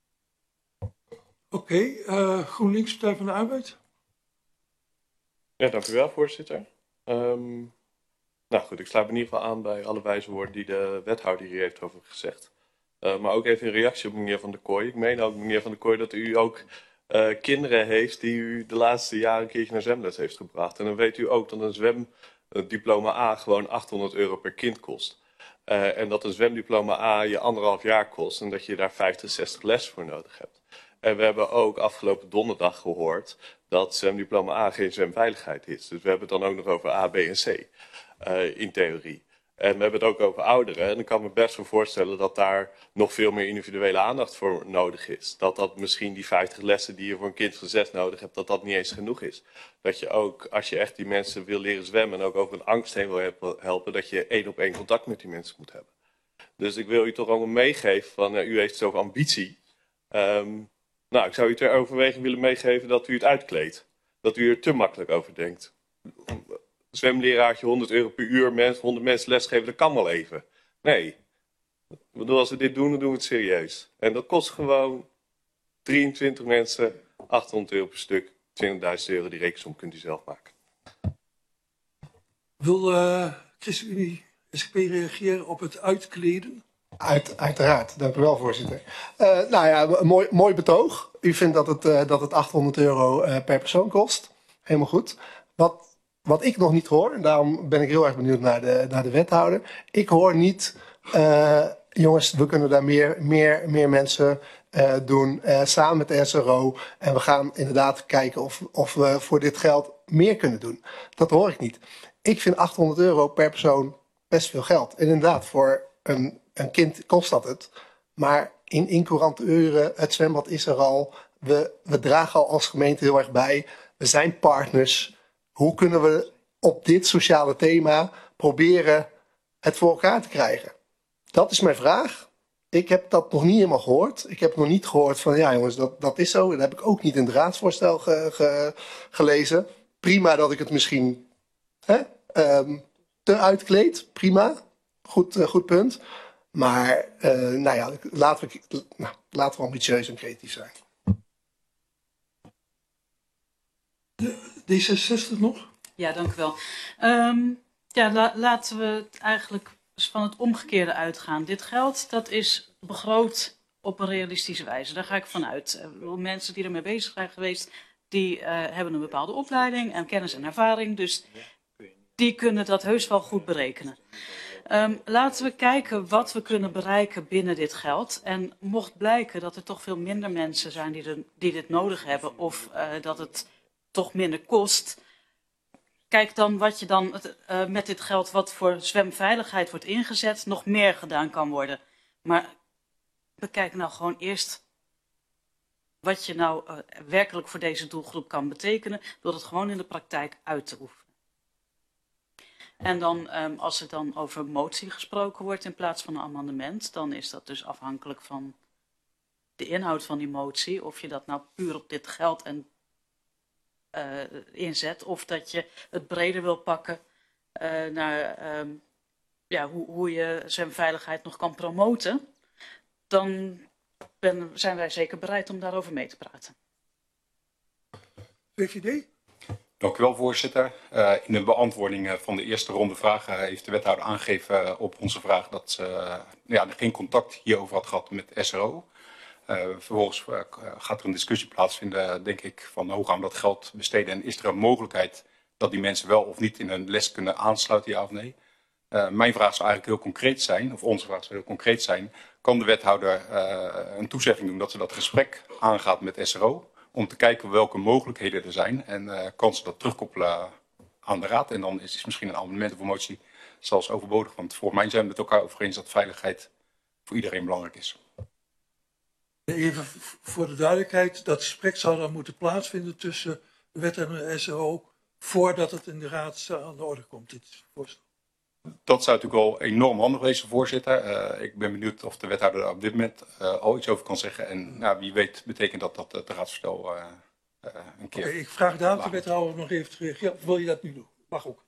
Oké, GroenLinks, Partij van de Arbeid. Ja, dank u wel, voorzitter. Nou goed, ik sluit me in ieder geval aan bij alle wijze woorden die de wethouder hier heeft over gezegd. Maar ook even in reactie op meneer Van der Kooi. Ik meen ook, meneer Van der Kooi, dat u ook kinderen heeft die u de laatste jaren een keertje naar zwemles heeft gebracht. En dan weet u ook dat een zwemdiploma A gewoon 800 euro per kind kost. En dat een zwemdiploma A je 1,5 jaar kost en dat je daar 50, 60 lessen voor nodig hebt. En we hebben ook afgelopen donderdag gehoord dat zwemdiploma A geen zwemveiligheid is. Dus we hebben het dan ook nog over A, B en C in theorie. En we hebben het ook over ouderen. En ik kan me best wel voorstellen dat daar nog veel meer individuele aandacht voor nodig is. Dat misschien die 50 lessen die je voor een kind van 6 nodig hebt, dat niet eens genoeg is. Dat je ook, als je echt die mensen wil leren zwemmen en ook over een angst heen wil helpen, dat je 1-op-1 contact met die mensen moet hebben. Dus ik wil u toch allemaal meegeven van, u heeft zoveel ambitie. Nou, ik zou u ter overweging willen meegeven dat u het uitkleedt. Dat u er te makkelijk over denkt. zwemleraartje 100 euro per uur, 100 mensen lesgeven, dat kan wel even. Nee. Ik bedoel, als we dit doen, dan doen we het serieus. En dat kost gewoon 23 mensen, 800 euro per stuk, 20.000 euro. Die rekensom kunt u zelf maken. Wil ChristenUnie SGP reageren op het uitkleden? Uiteraard, dank u wel, voorzitter. Nou ja, een mooi betoog. U vindt dat het 800 euro per persoon kost. Helemaal goed. Wat ik nog niet hoor, en daarom ben ik heel erg benieuwd naar de wethouder. Ik hoor niet, jongens, we kunnen daar meer mensen doen samen met de SRO. En we gaan inderdaad kijken of we voor dit geld meer kunnen doen. Dat hoor ik niet. Ik vind 800 euro per persoon best veel geld. En inderdaad, voor een kind kost dat het. Maar in courante uren, het zwembad is er al. We dragen al als gemeente heel erg bij. We zijn partners. Hoe kunnen we op dit sociale thema proberen het voor elkaar te krijgen? Dat is mijn vraag. Ik heb dat nog niet helemaal gehoord. Ik heb nog niet gehoord van, ja jongens, dat is zo. Dat heb ik ook niet in het raadsvoorstel gelezen. Prima dat ik het misschien te uitkleed. Prima. Goed punt. Maar nou ja, laten we ambitieus en creatief zijn. D66 nog? Ja, dank u wel. Laten we eigenlijk van het omgekeerde uitgaan. Dit geld, dat is begroot op een realistische wijze. Daar ga ik vanuit. Mensen die ermee bezig zijn geweest, die hebben een bepaalde opleiding en kennis en ervaring. Dus die kunnen dat heus wel goed berekenen. Laten we kijken wat we kunnen bereiken binnen dit geld. En mocht blijken dat er toch veel minder mensen zijn die dit nodig hebben, of dat het toch minder kost, kijk dan wat je dan met dit geld wat voor zwemveiligheid wordt ingezet nog meer gedaan kan worden. Maar bekijk nou gewoon eerst wat je nou werkelijk voor deze doelgroep kan betekenen door het gewoon in de praktijk uit te oefenen. En dan als er dan over motie gesproken wordt in plaats van een amendement, dan is dat dus afhankelijk van de inhoud van die motie, of je dat nou puur op dit geld inzet, of dat je het breder wil pakken naar hoe je zwemveiligheid nog kan promoten, dan zijn wij zeker bereid om daarover mee te praten. VVD? Dank u wel, voorzitter. In de beantwoording van de eerste ronde vragen heeft de wethouder aangegeven op onze vraag dat ze geen contact hierover had gehad met SRO. Vervolgens gaat er een discussie plaatsvinden, denk ik, van hoe gaan we dat geld besteden en is er een mogelijkheid dat die mensen wel of niet in een les kunnen aansluiten, ja of nee? Mijn vraag zou eigenlijk heel concreet zijn, of onze vraag zou heel concreet zijn. Kan de wethouder een toezegging doen dat ze dat gesprek aangaat met SRO om te kijken welke mogelijkheden er zijn en kan ze dat terugkoppelen aan de raad? En dan is misschien een amendement of een motie zelfs overbodig, want voor mij zijn we het elkaar over eens dat veiligheid voor iedereen belangrijk is. Even voor de duidelijkheid, dat gesprek zou dan moeten plaatsvinden tussen de wet en de SRO voordat het in de raad aan de orde komt, dit voorstel. Dat zou natuurlijk wel enorm handig wezen, voorzitter. Ik ben benieuwd of de wethouder daar op dit moment al iets over kan zeggen. En wie weet betekent dat het raadsvoorstel een keer... Ik vraag daar de wethouder nog even te reageren. Of wil je dat nu doen? Mag ook.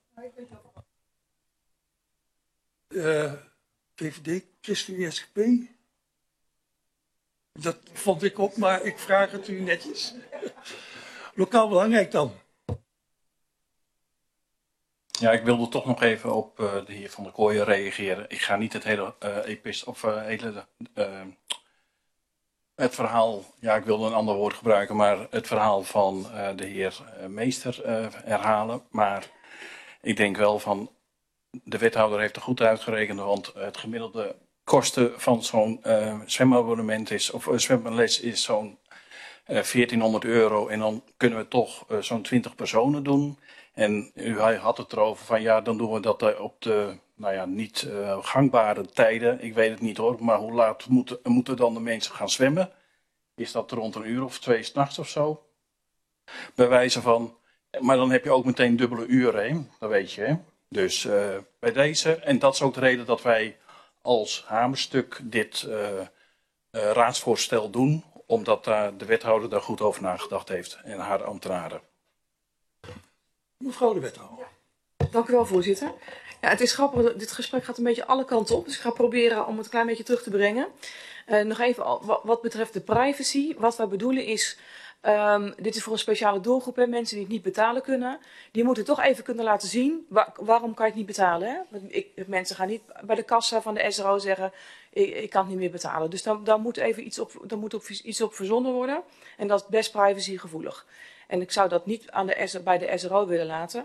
VVD, ChristenUnie, SGP. Dat vond ik ook, maar ik vraag het u netjes. Lokaal belangrijk dan. Ja, ik wilde toch nog even op de heer Van der Kooijen reageren. Ik ga niet het hele het verhaal, ja, ik wilde een ander woord gebruiken, maar het verhaal van de heer Meester herhalen. Maar ik denk wel van, de wethouder heeft er goed uitgerekend, want het gemiddelde kosten van zo'n zwemabonnement is, of zwemles is zo'n 1400 euro. En dan kunnen we toch zo'n 20 personen doen. En u had het erover van ja, dan doen we dat op de niet gangbare tijden. Ik weet het niet hoor, maar hoe laat moeten dan de mensen gaan zwemmen? Is dat rond 1 uur of 2 's nachts of zo? Bij wijze van, maar dan heb je ook meteen dubbele uren, hè? Dat weet je. Hè? Dus bij deze, en dat is ook de reden dat wij als hamerstuk dit raadsvoorstel doen. Omdat de wethouder daar goed over nagedacht heeft en haar ambtenaren. Mevrouw de wethouder. Dank u wel, voorzitter. Ja, het is grappig, dit gesprek gaat een beetje alle kanten op, dus ik ga proberen om het een klein beetje terug te brengen. Nog even wat betreft de privacy. Wat wij bedoelen is, dit is voor een speciale doelgroep, hè, mensen die het niet betalen kunnen. Die moeten toch even kunnen laten zien, waarom kan je het niet betalen? Hè? Mensen gaan niet bij de kassa van de SRO zeggen, ik kan het niet meer betalen. Dus daar moet even iets op verzonnen worden. En dat is best privacygevoelig. En ik zou dat niet bij de SRO willen laten.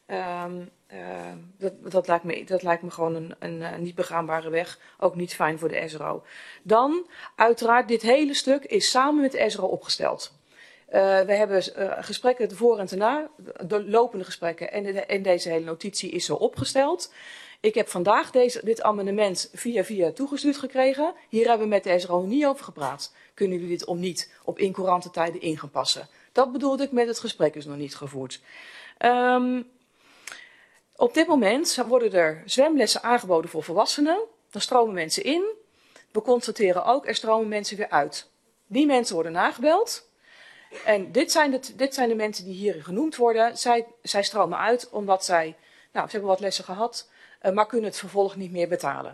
Dat lijkt me gewoon een niet begaanbare weg. Ook niet fijn voor de SRO. Dan, uiteraard, dit hele stuk is samen met de SRO opgesteld. We hebben gesprekken voor en daarna, de lopende gesprekken en deze hele notitie is zo opgesteld. Ik heb vandaag dit amendement via toegestuurd gekregen. Hier hebben we met de SRO niet over gepraat. Kunnen jullie dit niet op incourante tijden in gaan passen? Dat bedoelde ik met het gesprek is nog niet gevoerd. Op dit moment worden er zwemlessen aangeboden voor volwassenen. Dan stromen mensen in. We constateren ook, er stromen mensen weer uit. Die mensen worden nagebeld. En dit zijn de mensen die hier genoemd worden. Zij stromen uit omdat ze hebben wat lessen gehad, maar kunnen het vervolg niet meer betalen.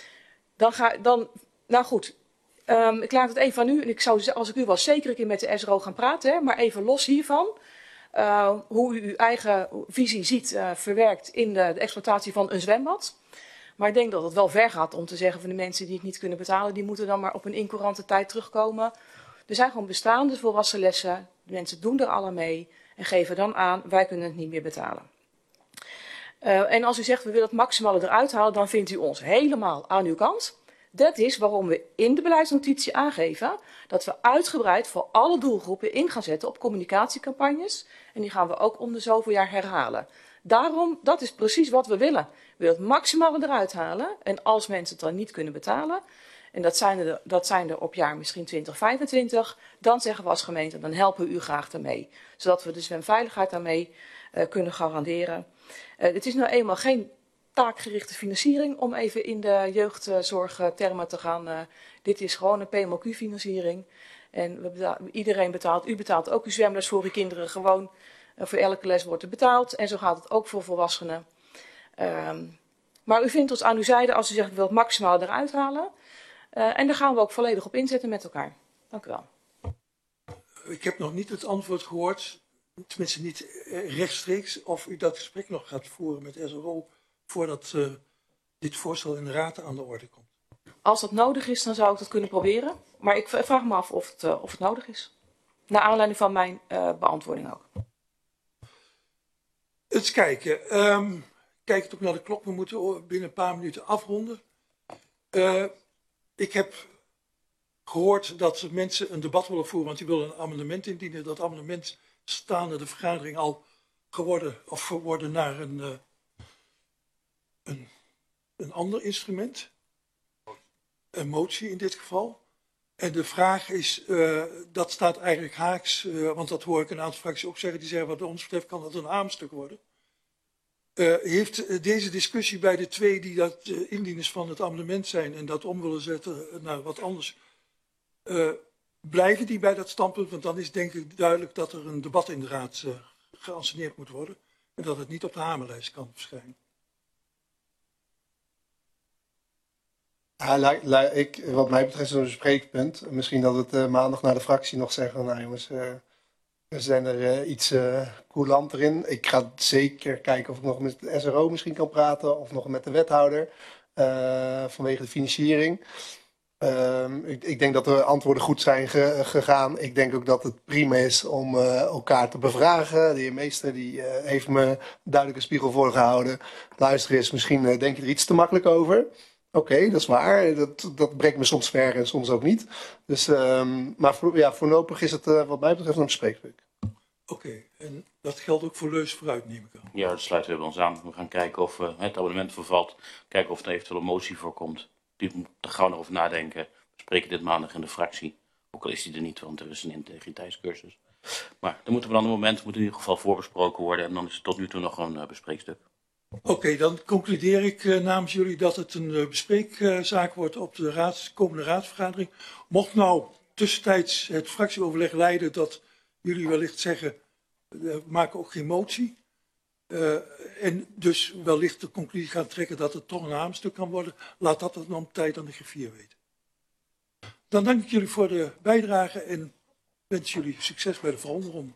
Nou goed, ik laat het even aan u. En ik zou, als ik u was, zeker een keer met de SRO gaan praten. Hè, maar even los hiervan. Hoe u uw eigen visie ziet verwerkt in de exploitatie van een zwembad. Maar ik denk dat het wel ver gaat om te zeggen van de mensen die het niet kunnen betalen, die moeten dan maar op een incourante tijd terugkomen. Er zijn gewoon bestaande volwassen lessen. De mensen doen er alle mee en geven dan aan, wij kunnen het niet meer betalen. En als u zegt, we willen het maximale eruit halen, dan vindt u ons helemaal aan uw kant. Dat is waarom we in de beleidsnotitie aangeven dat we uitgebreid voor alle doelgroepen in gaan zetten op communicatiecampagnes. En die gaan we ook om de zoveel jaar herhalen. Daarom, dat is precies wat we willen. We willen het maximale eruit halen. En als mensen het dan niet kunnen betalen, en dat zijn er op jaar misschien 2025, dan zeggen we als gemeente, dan helpen we u graag daarmee. Zodat we de zwemveiligheid daarmee kunnen garanderen. Het is nou eenmaal geen taakgerichte financiering, om even in de jeugdzorgtermen te gaan. Dit is gewoon een PMLQ-financiering. En iedereen betaalt, u betaalt ook uw zwemles voor uw kinderen gewoon. Voor elke les wordt er betaald en zo gaat het ook voor volwassenen. Maar u vindt ons aan uw zijde als u zegt, ik wil het maximaal eruit halen. En daar gaan we ook volledig op inzetten met elkaar. Dank u wel. Ik heb nog niet het antwoord gehoord, tenminste niet rechtstreeks, of u dat gesprek nog gaat voeren met SRO voordat dit voorstel in de Raad aan de orde komt. Als dat nodig is, dan zou ik dat kunnen proberen. Maar ik vraag me af of het nodig is. Naar aanleiding van mijn beantwoording ook. Eens kijken. Kijk ook naar de klok. We moeten binnen een paar minuten afronden. Ik heb gehoord dat mensen een debat willen voeren, want die willen een amendement indienen. Dat amendement staande de vergadering al geworden naar een ander instrument. Een motie in dit geval. En de vraag is, dat staat eigenlijk haaks, want dat hoor ik een aantal fracties ook zeggen, die zeggen wat ons betreft kan dat een haamstuk worden. Heeft deze discussie bij de twee die dat indieners van het amendement zijn en dat om willen zetten naar wat anders, blijven die bij dat standpunt? Want dan is denk ik duidelijk dat er een debat in de Raad geanceneerd moet worden en dat het niet op de hamerlijst kan verschijnen. Wat mij betreft is het een bespreekpunt. Misschien dat we het maandag naar de fractie nog zeggen. Nou jongens, we zijn er iets coulanter in. Ik ga zeker kijken of ik nog met de SRO misschien kan praten. Of nog met de wethouder. Vanwege de financiering. Ik denk dat de antwoorden goed zijn gegaan. Ik denk ook dat het prima is om elkaar te bevragen. De heer Meester die heeft me duidelijk een spiegel voorgehouden. Luister eens, misschien denk je er iets te makkelijk over. Oké, dat is waar. Dat brengt me soms ver en soms ook niet. Dus, maar voorlopig is het wat mij betreft een bespreekpunt. Oké, en dat geldt ook voor Leus vooruit, neem ik aan. Ja, dat sluiten we bij ons aan. We gaan kijken of het abonnement vervalt. Kijken of er eventueel een motie voorkomt. Die moet er gauw nog over nadenken. We spreken dit maandag in de fractie. Ook al is die er niet, want er is een integriteitscursus. Maar dan moet op een ander moment in ieder geval voorbesproken worden. En dan is het tot nu toe nog een bespreekstuk. Oké, dan concludeer ik namens jullie dat het een bespreekzaak wordt op de komende raadsvergadering. Mocht nou tussentijds het fractieoverleg leiden dat jullie wellicht zeggen, we maken ook geen motie. En dus wellicht de conclusie gaan trekken dat het toch een haamstuk kan worden. Laat dat dan op tijd aan de griffier weten. Dan dank ik jullie voor de bijdrage en wens jullie succes bij de volgende ronde.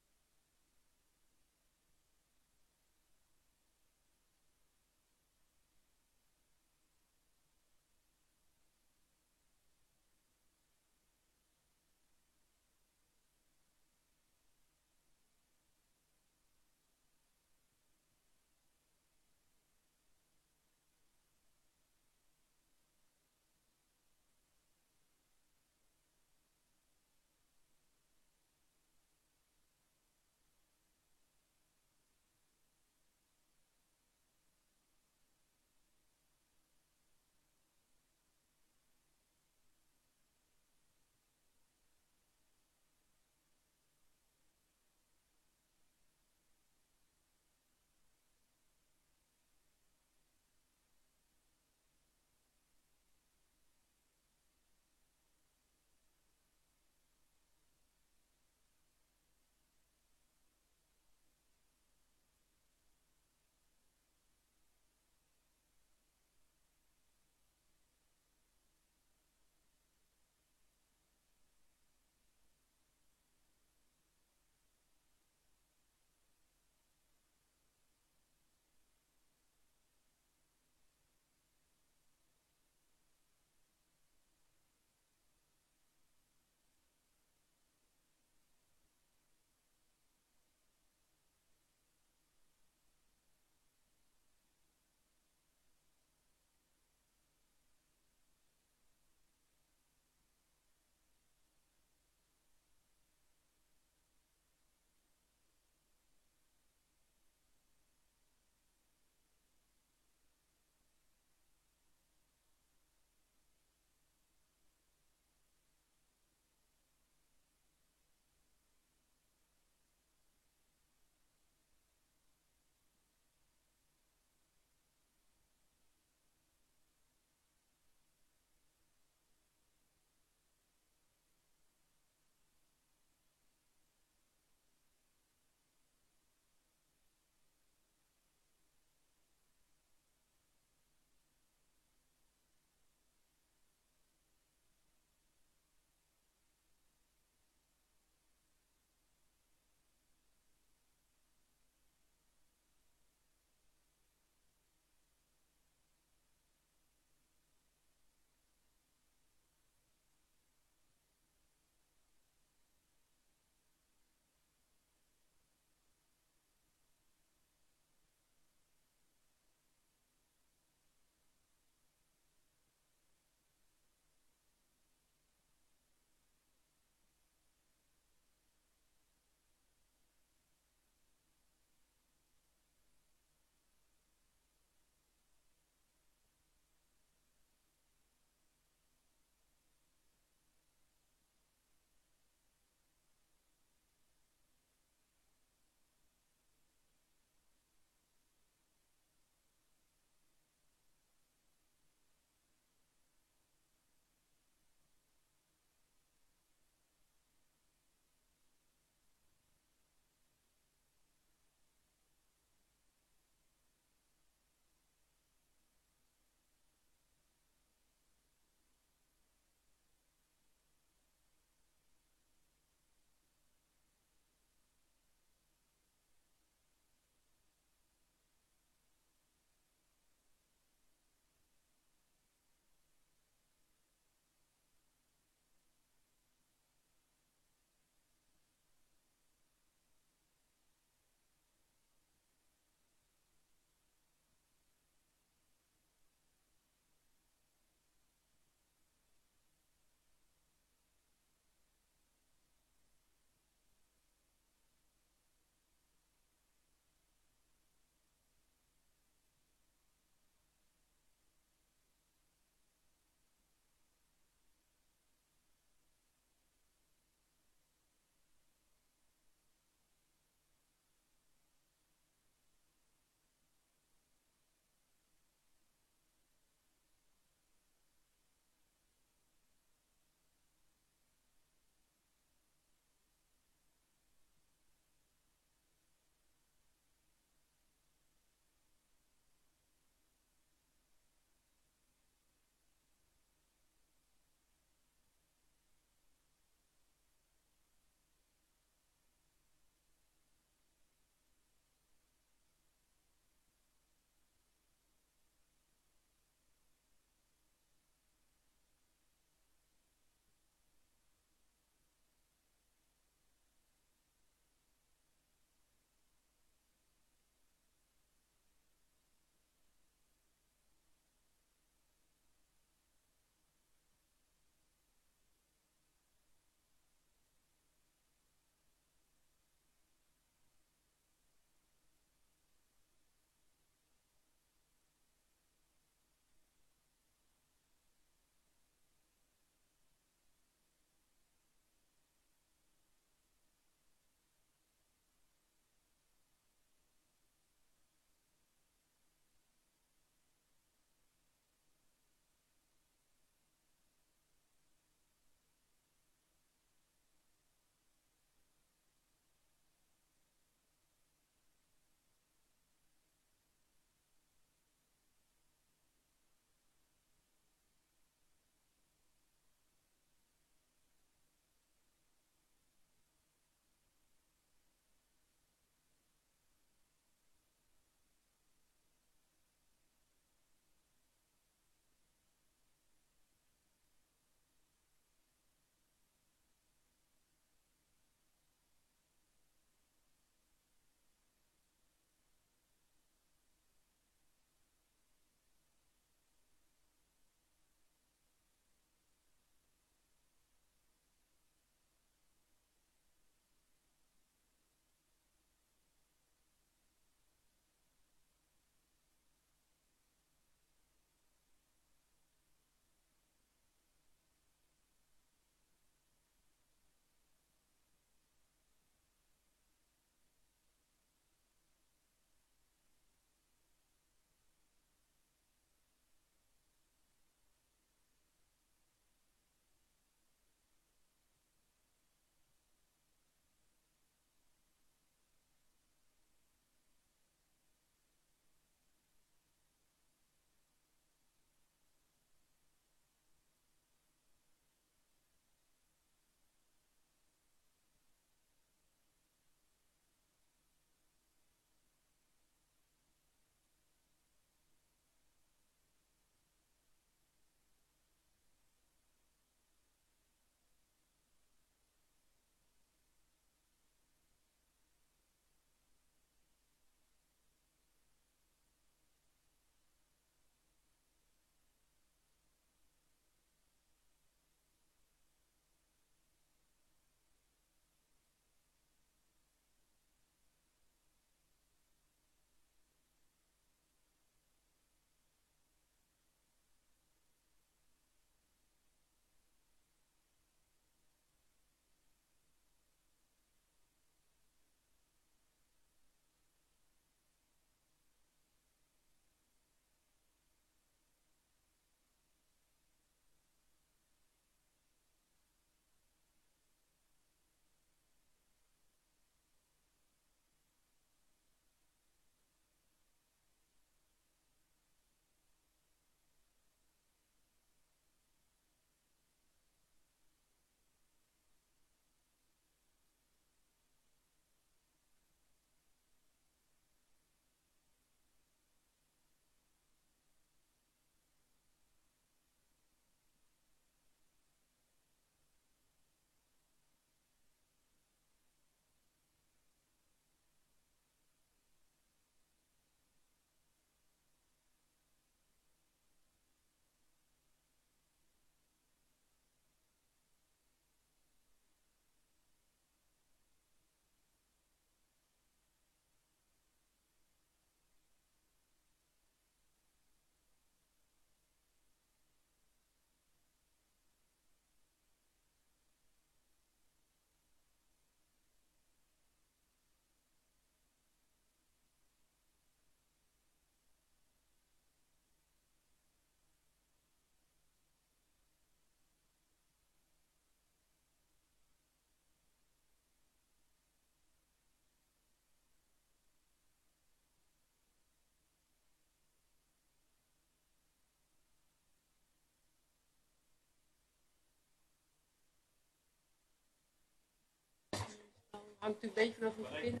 hangt natuurlijk een beetje vanaf hoe je het vindt.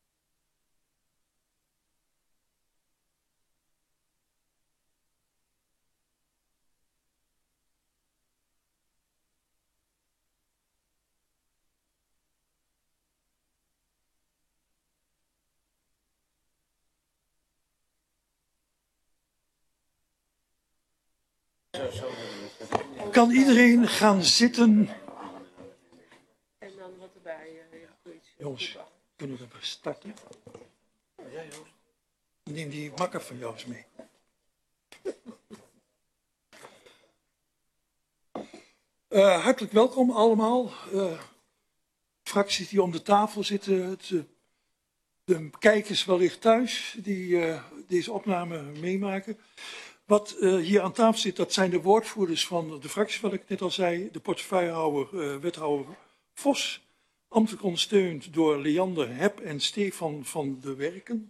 Kan iedereen gaan zitten? En dan wat erbij. Jongens, kunnen we starten? Neem die makker van jou eens mee. Hartelijk welkom allemaal. Fracties die om de tafel zitten, de kijkers wellicht thuis die deze opname meemaken. Wat hier aan tafel zit, dat zijn de woordvoerders van de fracties, wat ik net al zei. De portefeuillehouder, wethouder Vos, ambtelijk ondersteund door Leander Hep en Stefan van de Werken.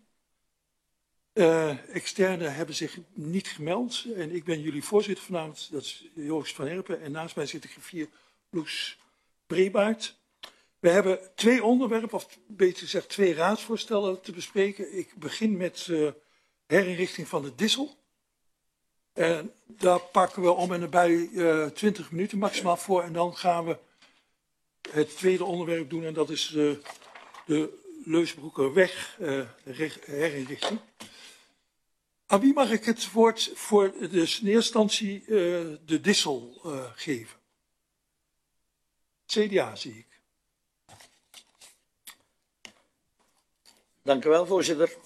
Externen hebben zich niet gemeld en ik ben jullie voorzitter vanavond, dat is Joost van Herpen en naast mij zit de griffier Loes Brebaert. We hebben 2 onderwerpen, of beter gezegd 2 raadsvoorstellen te bespreken. Ik begin met herinrichting van de Dissel. En daar pakken we om en nabij 20 minuten maximaal voor en dan gaan we het tweede onderwerp doen en dat is de Leusbroekerweg herinrichting. Aan wie mag ik het woord voor dus in eerste instantie de Dissel geven? CDA zie ik. Dank u wel, voorzitter.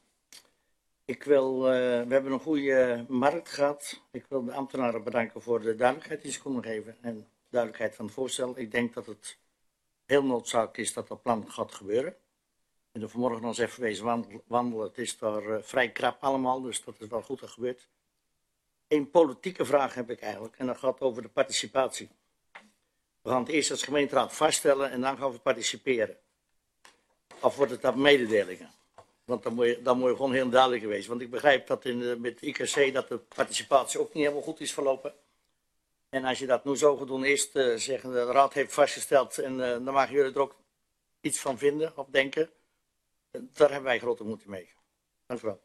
We hebben een goede markt gehad. Ik wil de ambtenaren bedanken voor de duidelijkheid die ze konden geven en duidelijkheid van het voorstel. Ik denk dat het heel noodzakelijk is dat dat plan gaat gebeuren. Ik ben vanmorgen nog eens even wezen wandelen. Het is daar vrij krap allemaal, dus dat is wel goed dat gebeurt. Een politieke vraag heb ik eigenlijk en dat gaat over de participatie. We gaan het eerst als gemeenteraad vaststellen en dan gaan we participeren. Of wordt het dan mededelingen? Want dan moet je gewoon heel duidelijk geweest. Want ik begrijp dat met IKC dat de participatie ook niet helemaal goed is verlopen. En als je dat nu zo gaat doen, eerst zeggen de raad heeft vastgesteld en dan mag jullie er ook iets van vinden of denken. Daar hebben wij grote moeite mee. Dank u wel.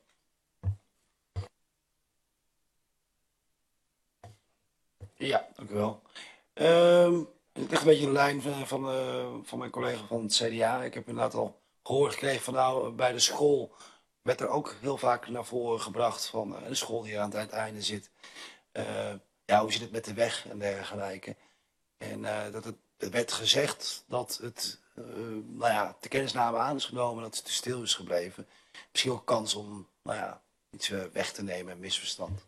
Ja, dank u wel. Het ligt een beetje in de lijn van mijn collega van het CDA. Ik heb inderdaad al gehoord gekregen van nou, bij de school werd er ook heel vaak naar voren gebracht van een school die aan het einde zit. Ja, hoe zit het met de weg en dergelijke. En dat het werd gezegd dat het nou ja, de kennisname aan is genomen, dat het te stil is gebleven. Misschien ook kans om nou ja, iets weg te nemen, een misverstand.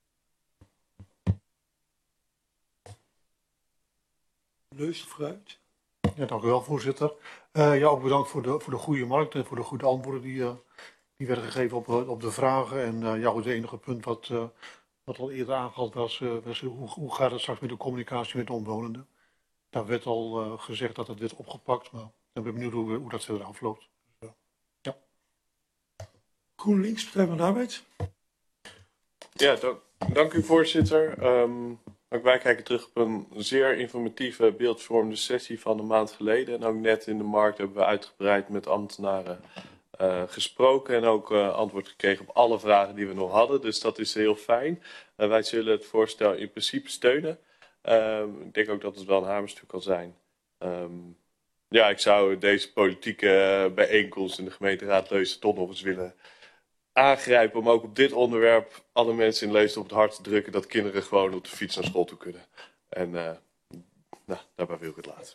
Leus vooruit. Ja, dank u wel, voorzitter. Ja, ook bedankt voor de goede markt en voor de goede antwoorden die werden gegeven op de vragen. En ja, het enige punt wat al eerder aangehaald was hoe gaat het straks met de communicatie met de omwonenden? Daar werd al gezegd dat het werd opgepakt, maar ik ben benieuwd hoe dat verder afloopt. Ja. GroenLinks, Partij van de Arbeid. Ja, dank u voorzitter. Ook wij kijken terug op een zeer informatieve beeldvormende sessie van een maand geleden. En ook net in de markt hebben we uitgebreid met ambtenaren gesproken en ook antwoord gekregen op alle vragen die we nog hadden. Dus dat is heel fijn. Wij zullen het voorstel in principe steunen. Ik denk ook dat het wel een hamerstuk kan zijn. Ja, ik zou deze politieke bijeenkomst in de gemeenteraad Leusden toch nog eens willen aangrijpen om ook op dit onderwerp alle mensen in Leusden op het hart te drukken dat kinderen gewoon op de fiets naar school toe kunnen. En nou, daarbij wil ik het laten.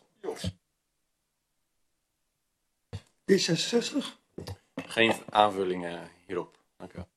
D66? Geen aanvullingen hierop. Dank u wel.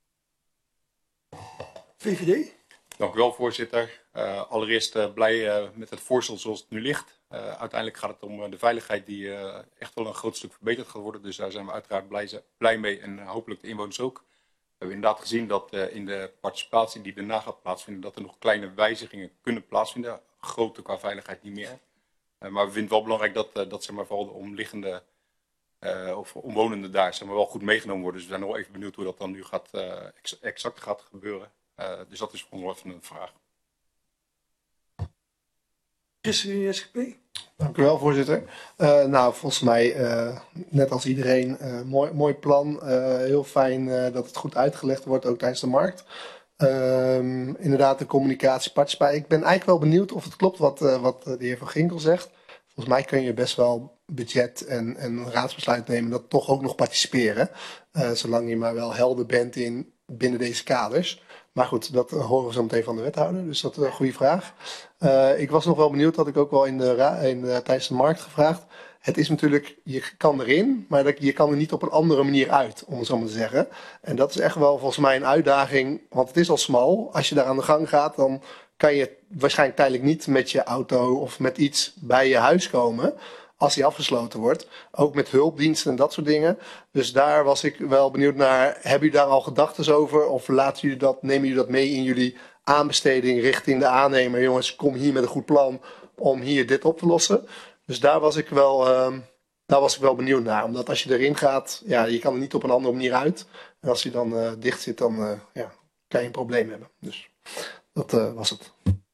VVD? Dank u wel, voorzitter. Allereerst blij met het voorstel zoals het nu ligt. Uiteindelijk gaat het om de veiligheid die echt wel een groot stuk verbeterd gaat worden. Dus daar zijn we uiteraard blij mee en hopelijk de inwoners ook. We hebben inderdaad gezien dat in de participatie die daarna gaat plaatsvinden, dat er nog kleine wijzigingen kunnen plaatsvinden. Grote qua veiligheid niet meer. Maar we vinden het wel belangrijk dat zeg maar, vooral de omliggende of omwonenden daar zeg maar, wel goed meegenomen worden. Dus we zijn nog wel even benieuwd hoe dat dan nu exact gaat gebeuren. Dus dat is voor ons even een vraag. ChristenUnie SGP. Dank u wel, voorzitter. Nou, volgens mij, net als iedereen, mooi plan. Heel fijn dat het goed uitgelegd wordt, ook tijdens de markt. Inderdaad, de communicatie, participatie. Ik ben eigenlijk wel benieuwd of het klopt wat de heer Van Ginkel zegt. Volgens mij kun je best wel budget en raadsbesluit nemen dat toch ook nog participeren. Zolang je maar wel helder bent binnen deze kaders. Maar goed, dat horen we zo meteen van de wethouder. Dus dat is een goede vraag. Ik was nog wel benieuwd, had ik ook wel tijdens de markt gevraagd. Het is natuurlijk, je kan erin, maar je kan er niet op een andere manier uit, om het zo maar te zeggen. En dat is echt wel volgens mij een uitdaging, want het is al smal. Als je daar aan de gang gaat, dan kan je waarschijnlijk tijdelijk niet met je auto of met iets bij je huis komen. Als die afgesloten wordt. Ook met hulpdiensten en dat soort dingen. Dus daar was ik wel benieuwd naar. Hebben jullie daar al gedachten over? Of nemen jullie dat mee in jullie aanbesteding richting de aannemer? Jongens, kom hier met een goed plan om hier dit op te lossen. Dus daar was ik wel benieuwd naar. Omdat als je erin gaat, ja, je kan er niet op een andere manier uit. En als hij dan dicht zit, dan kan je een probleem hebben. Dus dat was het.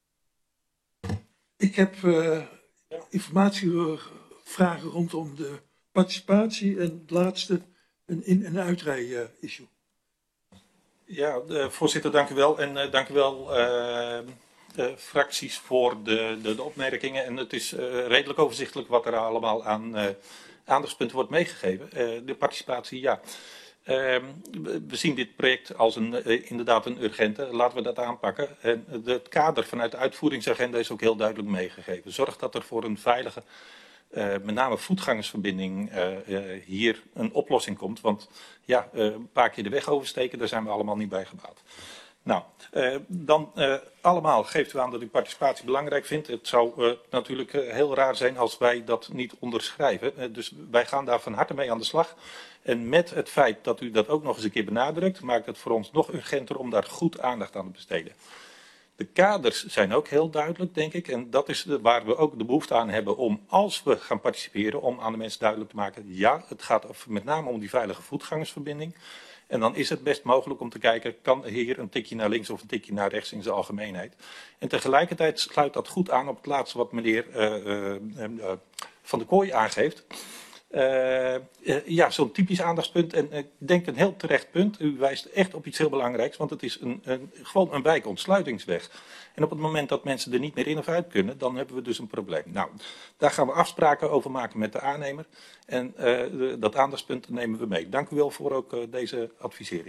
Ik heb informatievragen rondom de participatie en het laatste een in- en uitrij-issue. Ja, voorzitter, dank u wel. En dank u wel fracties voor de opmerkingen. En het is redelijk overzichtelijk wat er allemaal aan aandachtspunten wordt meegegeven. De participatie, ja. We zien dit project als inderdaad een urgente. Laten we dat aanpakken. En het kader vanuit de uitvoeringsagenda is ook heel duidelijk meegegeven. Zorg dat er voor een veilige, met name voetgangersverbinding, hier een oplossing komt. Want ja, een paar keer de weg oversteken, daar zijn we allemaal niet bij gebaat. Nou, dan allemaal geeft u aan dat u participatie belangrijk vindt. Het zou natuurlijk heel raar zijn als wij dat niet onderschrijven. Dus wij gaan daar van harte mee aan de slag. En met het feit dat u dat ook nog eens een keer benadrukt, maakt het voor ons nog urgenter om daar goed aandacht aan te besteden. De kaders zijn ook heel duidelijk, denk ik. En dat is waar we ook de behoefte aan hebben om, als we gaan participeren, om aan de mensen duidelijk te maken, ja, het gaat met name om die veilige voetgangersverbinding. En dan is het best mogelijk om te kijken, kan hier een tikje naar links of een tikje naar rechts in zijn algemeenheid. En tegelijkertijd sluit dat goed aan op het laatste wat meneer Van der Kooi aangeeft. Ja, zo'n typisch aandachtspunt en ik denk een heel terecht punt. U wijst echt op iets heel belangrijks, want het is gewoon een wijkontsluitingsweg. En op het moment dat mensen er niet meer in of uit kunnen, dan hebben we dus een probleem. Nou, daar gaan we afspraken over maken met de aannemer en dat aandachtspunt nemen we mee. Dank u wel voor ook deze advisering.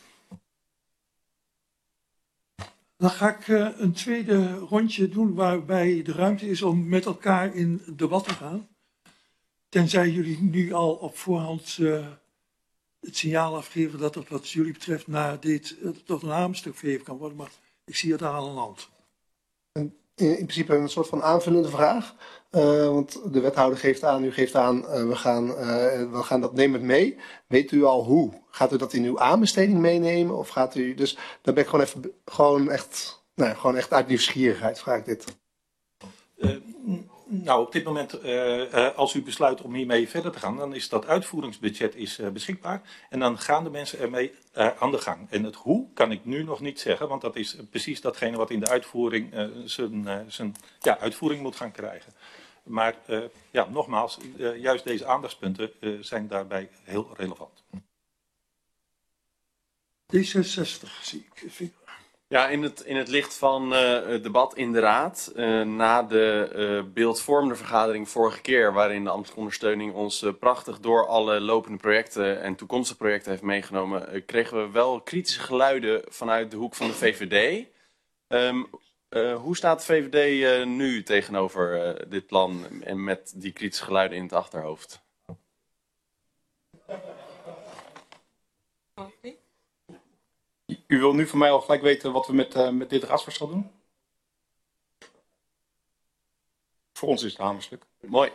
Dan ga ik een tweede rondje doen waarbij de ruimte is om met elkaar in debat te gaan. Tenzij jullie nu al op voorhand het signaal afgeven dat het wat jullie betreft na dit tot een hamerstuk verheven kan worden. Maar ik zie het daar al aan de hand. In principe een soort van aanvullende vraag. Want de wethouder geeft aan, u geeft aan, we gaan dat nemen mee. Weet u al hoe? Gaat u dat in uw aanbesteding meenemen? Of gaat u, dus dan ben ik gewoon echt uit nieuwsgierigheid vraag ik dit. Nou, op dit moment, als u besluit om hiermee verder te gaan, dan is dat uitvoeringsbudget beschikbaar. En dan gaan de mensen ermee aan de gang. En het hoe kan ik nu nog niet zeggen, want dat is precies datgene wat in de uitvoering zijn uitvoering moet gaan krijgen. Maar ja, nogmaals, juist deze aandachtspunten zijn daarbij heel relevant. D66 zie ik. Ja, in het licht van het debat in de Raad, na de beeldvormende vergadering vorige keer, waarin de ambtelijke ondersteuning ons prachtig door alle lopende projecten en toekomstige projecten heeft meegenomen, kregen we wel kritische geluiden vanuit de hoek van de VVD. Hoe staat de VVD nu tegenover dit plan en met die kritische geluiden in het achterhoofd? U wil nu van mij al gelijk weten wat we met dit raadsvoorstel doen? Voor ons is het hamerstuk. Mooi.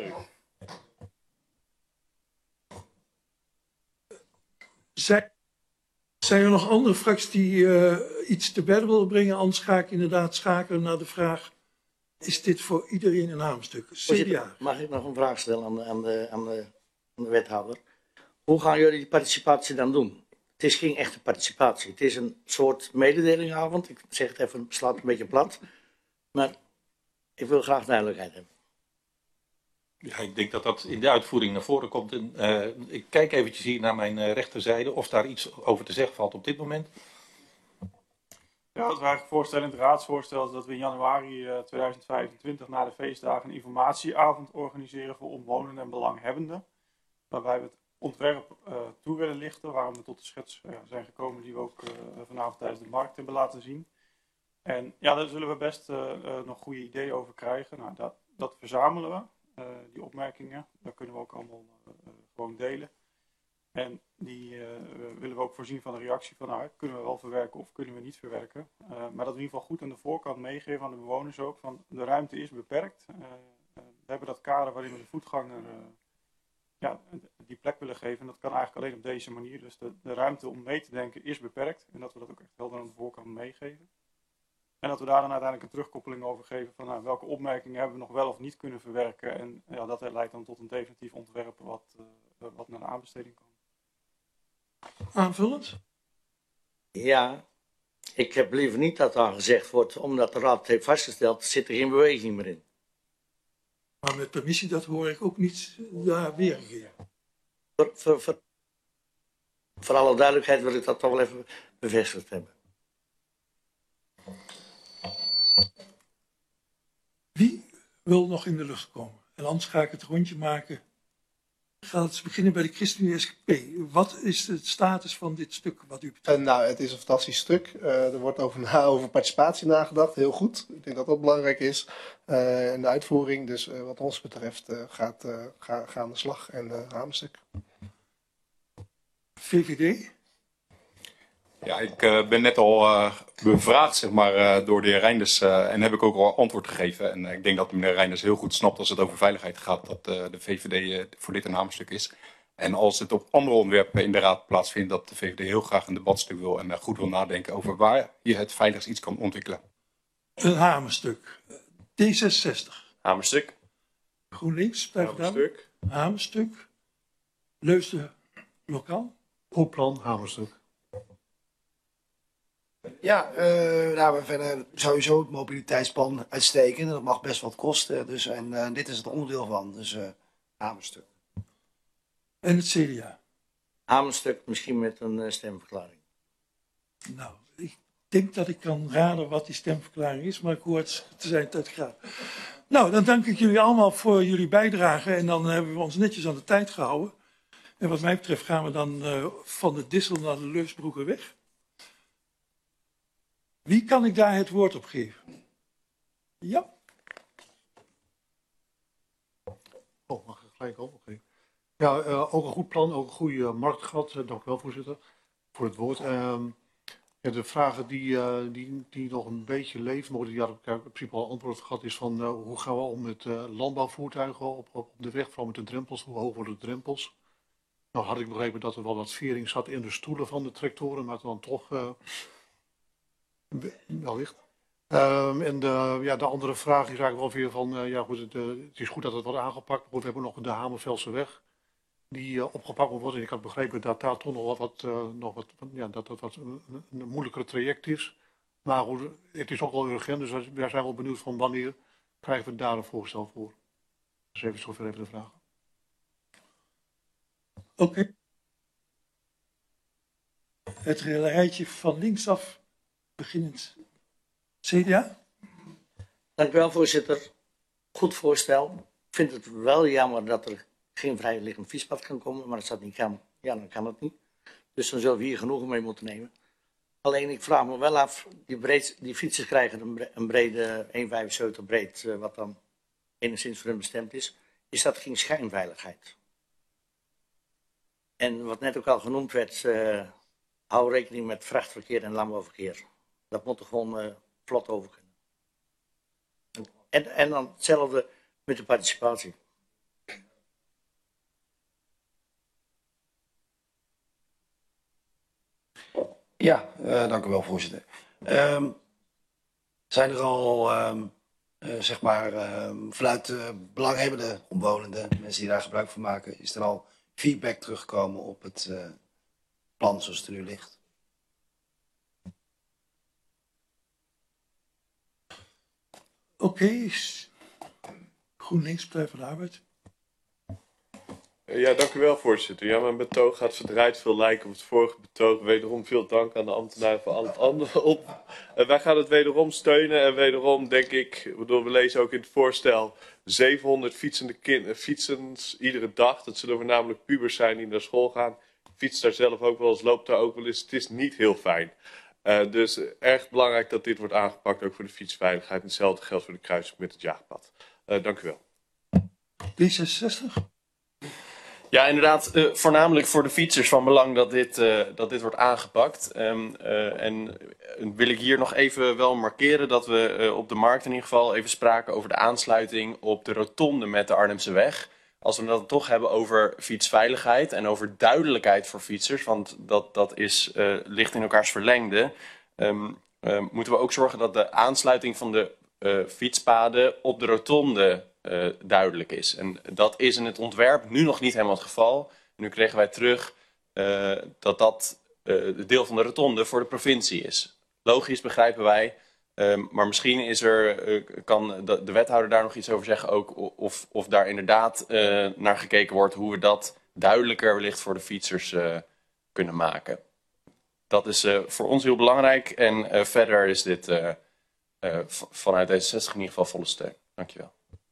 Zijn er nog andere fracties die iets te bedden willen brengen? Anders ga ik inderdaad schakelen naar de vraag, is dit voor iedereen een hamerstuk? CDA. Mag ik nog een vraag stellen aan de wethouder? Hoe gaan jullie die participatie dan doen? Het is geen echte participatie. Het is een soort mededelingavond. Ik zeg het even, slaat een beetje plat. Maar Ik wil graag duidelijkheid hebben. Ja, ik denk dat dat in de uitvoering naar voren komt. En, ik kijk eventjes hier naar mijn rechterzijde of daar iets over te zeggen valt op dit moment. Ja, wat we eigenlijk voorstellen in het raadsvoorstel is dat we in januari 2025 na de feestdagen een informatieavond organiseren voor omwonenden en belanghebbenden. Waarbij we het ontwerp toe willen lichten, waarom we tot de schets zijn gekomen die we ook vanavond tijdens de markt hebben laten zien. En ja, daar zullen we best nog goede ideeën over krijgen. Nou, dat verzamelen we. Die opmerkingen, daar kunnen we ook allemaal gewoon delen. En die willen we ook voorzien van een reactie van, nou, kunnen we wel verwerken of kunnen we niet verwerken. Maar dat we in ieder geval goed aan de voorkant meegeven aan de bewoners ook, van de ruimte is beperkt. We hebben dat kader waarin we de voetganger die plek willen geven. En dat kan eigenlijk alleen op deze manier. Dus de ruimte om mee te denken is beperkt. En dat we dat ook echt helder aan de voorkant meegeven. En dat we daar dan uiteindelijk een terugkoppeling over geven van nou, welke opmerkingen hebben we nog wel of niet kunnen verwerken. En ja, dat leidt dan tot een definitief ontwerp wat naar de aanbesteding komt. Aanvullend? Ja, ik heb liever niet dat daar gezegd wordt, omdat de raad heeft vastgesteld, zit er geen beweging meer in. Maar met permissie, dat hoor ik ook niet weergegeven. Voor alle duidelijkheid wil ik dat toch wel even bevestigd hebben. Wie wil nog in de lucht komen? En anders ga ik het rondje maken. Ik ga het beginnen bij de ChristenUnie SGP. Wat is de status van dit stuk wat u betreft? Nou, het is een fantastisch stuk. Er wordt over participatie nagedacht, heel goed. Ik denk dat dat belangrijk is. En de uitvoering, dus wat ons betreft, ga aan de slag en hamerstuk. VVD? Ja, ik ben net al bevraagd zeg maar, door de heer Reinders en heb ik ook al antwoord gegeven. En ik denk dat meneer Reinders heel goed snapt als het over veiligheid gaat dat de VVD voor dit een hamerstuk is. En als het op andere onderwerpen in de raad plaatsvindt, dat de VVD heel graag een debatstuk wil en goed wil nadenken over waar je het veiligst iets kan ontwikkelen. Een hamerstuk. D66. Hamerstuk. GroenLinks. Hamerstuk. Hamerstuk. Leusden lokaal. Goed plan, hamerstuk. Ja, nou, we vinden sowieso het mobiliteitsplan uitstekend. Dat mag best wat kosten. Dus, en dit is het onderdeel van. Dus hamerstuk. En het CDA? Hamerstuk, misschien met een stemverklaring. Nou, ik denk dat ik kan raden wat die stemverklaring is, maar ik hoor het te zijn tijd graag. Nou, dan dank ik jullie allemaal voor jullie bijdrage en dan hebben we ons netjes aan de tijd gehouden. En wat mij betreft gaan we dan van de Dissel naar de Leusbroekerweg. Wie kan ik daar het woord op geven? Ja. Oh, mag ik gelijk op? Okay. Ja, ook een goed plan, ook een goede marktgat. Dank u wel, voorzitter, voor het woord. Ja, de vragen die nog een beetje leven, maar die had ik in principe al antwoord gehad, is van hoe gaan we om met landbouwvoertuigen op de weg, vooral met de drempels, hoe hoog worden de drempels? Nou had ik begrepen dat er wel wat vering zat in de stoelen van de tractoren, maar dan toch wellicht. En de andere vraag is eigenlijk wel weer van, ja goed, het is goed dat het wordt aangepakt, maar goed, we hebben nog de Hamervelse weg die opgepakt moet worden. En ik had begrepen dat daar toch nog wat een moeilijkere traject is. Maar goed, het is ook wel urgent, dus wij zijn wel benieuwd van wanneer krijgen we daar een voorstel voor. Dus even zover even de vraag. Oké. Het rijtje van linksaf beginnend. CDA? Dank u wel, voorzitter. Goed voorstel. Ik vind het wel jammer dat er geen vrijliggend fietspad kan komen, maar als dat niet kan, ja, dan kan het niet. Dus dan zullen we hier genoegen mee moeten nemen. Alleen ik vraag me wel af, die fietsers krijgen een brede 1,75 breed, wat dan enigszins voor hun bestemd is. Is dat geen schijnveiligheid? En wat net ook al genoemd werd, hou rekening met vrachtverkeer en landbouwverkeer. Dat moet er gewoon vlot over kunnen. En dan hetzelfde met de participatie. Ja, dank u wel, voorzitter. Zijn er al, zeg maar, vanuit belanghebbende omwonenden, mensen die daar gebruik van maken, is er al feedback teruggekomen op het plan zoals het er nu ligt? Oké, GroenLinks, Partij van de Arbeid. Ja, dank u wel, voorzitter. Ja, mijn betoog gaat verdraaid veel lijken op het vorige betoog. Wederom veel dank aan de ambtenaren voor al het andere op. Wij gaan het wederom steunen en wederom denk ik, we lezen ook in het voorstel, 700 fietsens iedere dag. Dat zullen voornamelijk pubers zijn die naar school gaan. Fiets daar zelf ook wel eens, loopt daar ook wel eens. Het is niet heel fijn. Dus erg belangrijk dat dit wordt aangepakt, ook voor de fietsveiligheid. En hetzelfde geldt voor de kruising met het jaagpad. Dank u wel. D66? Ja, inderdaad, voornamelijk voor de fietsers van belang dat dit wordt aangepakt. En wil ik hier nog even wel markeren dat we op de markt in ieder geval even spraken over de aansluiting op de rotonde met de Arnhemseweg. Als we het dan toch hebben over fietsveiligheid en over duidelijkheid voor fietsers, want dat ligt in elkaars verlengde, moeten we ook zorgen dat de aansluiting van de fietspaden op de rotonde duidelijk is. En dat is in het ontwerp nu nog niet helemaal het geval. En nu kregen wij terug dat het deel van de rotonde voor de provincie is. Logisch, begrijpen wij. Maar misschien kan de wethouder daar nog iets over zeggen ook. Of daar inderdaad naar gekeken wordt hoe we dat duidelijker wellicht voor de fietsers kunnen maken. Dat is voor ons heel belangrijk. En verder is dit vanuit D66 in ieder geval volle steun. Dankjewel.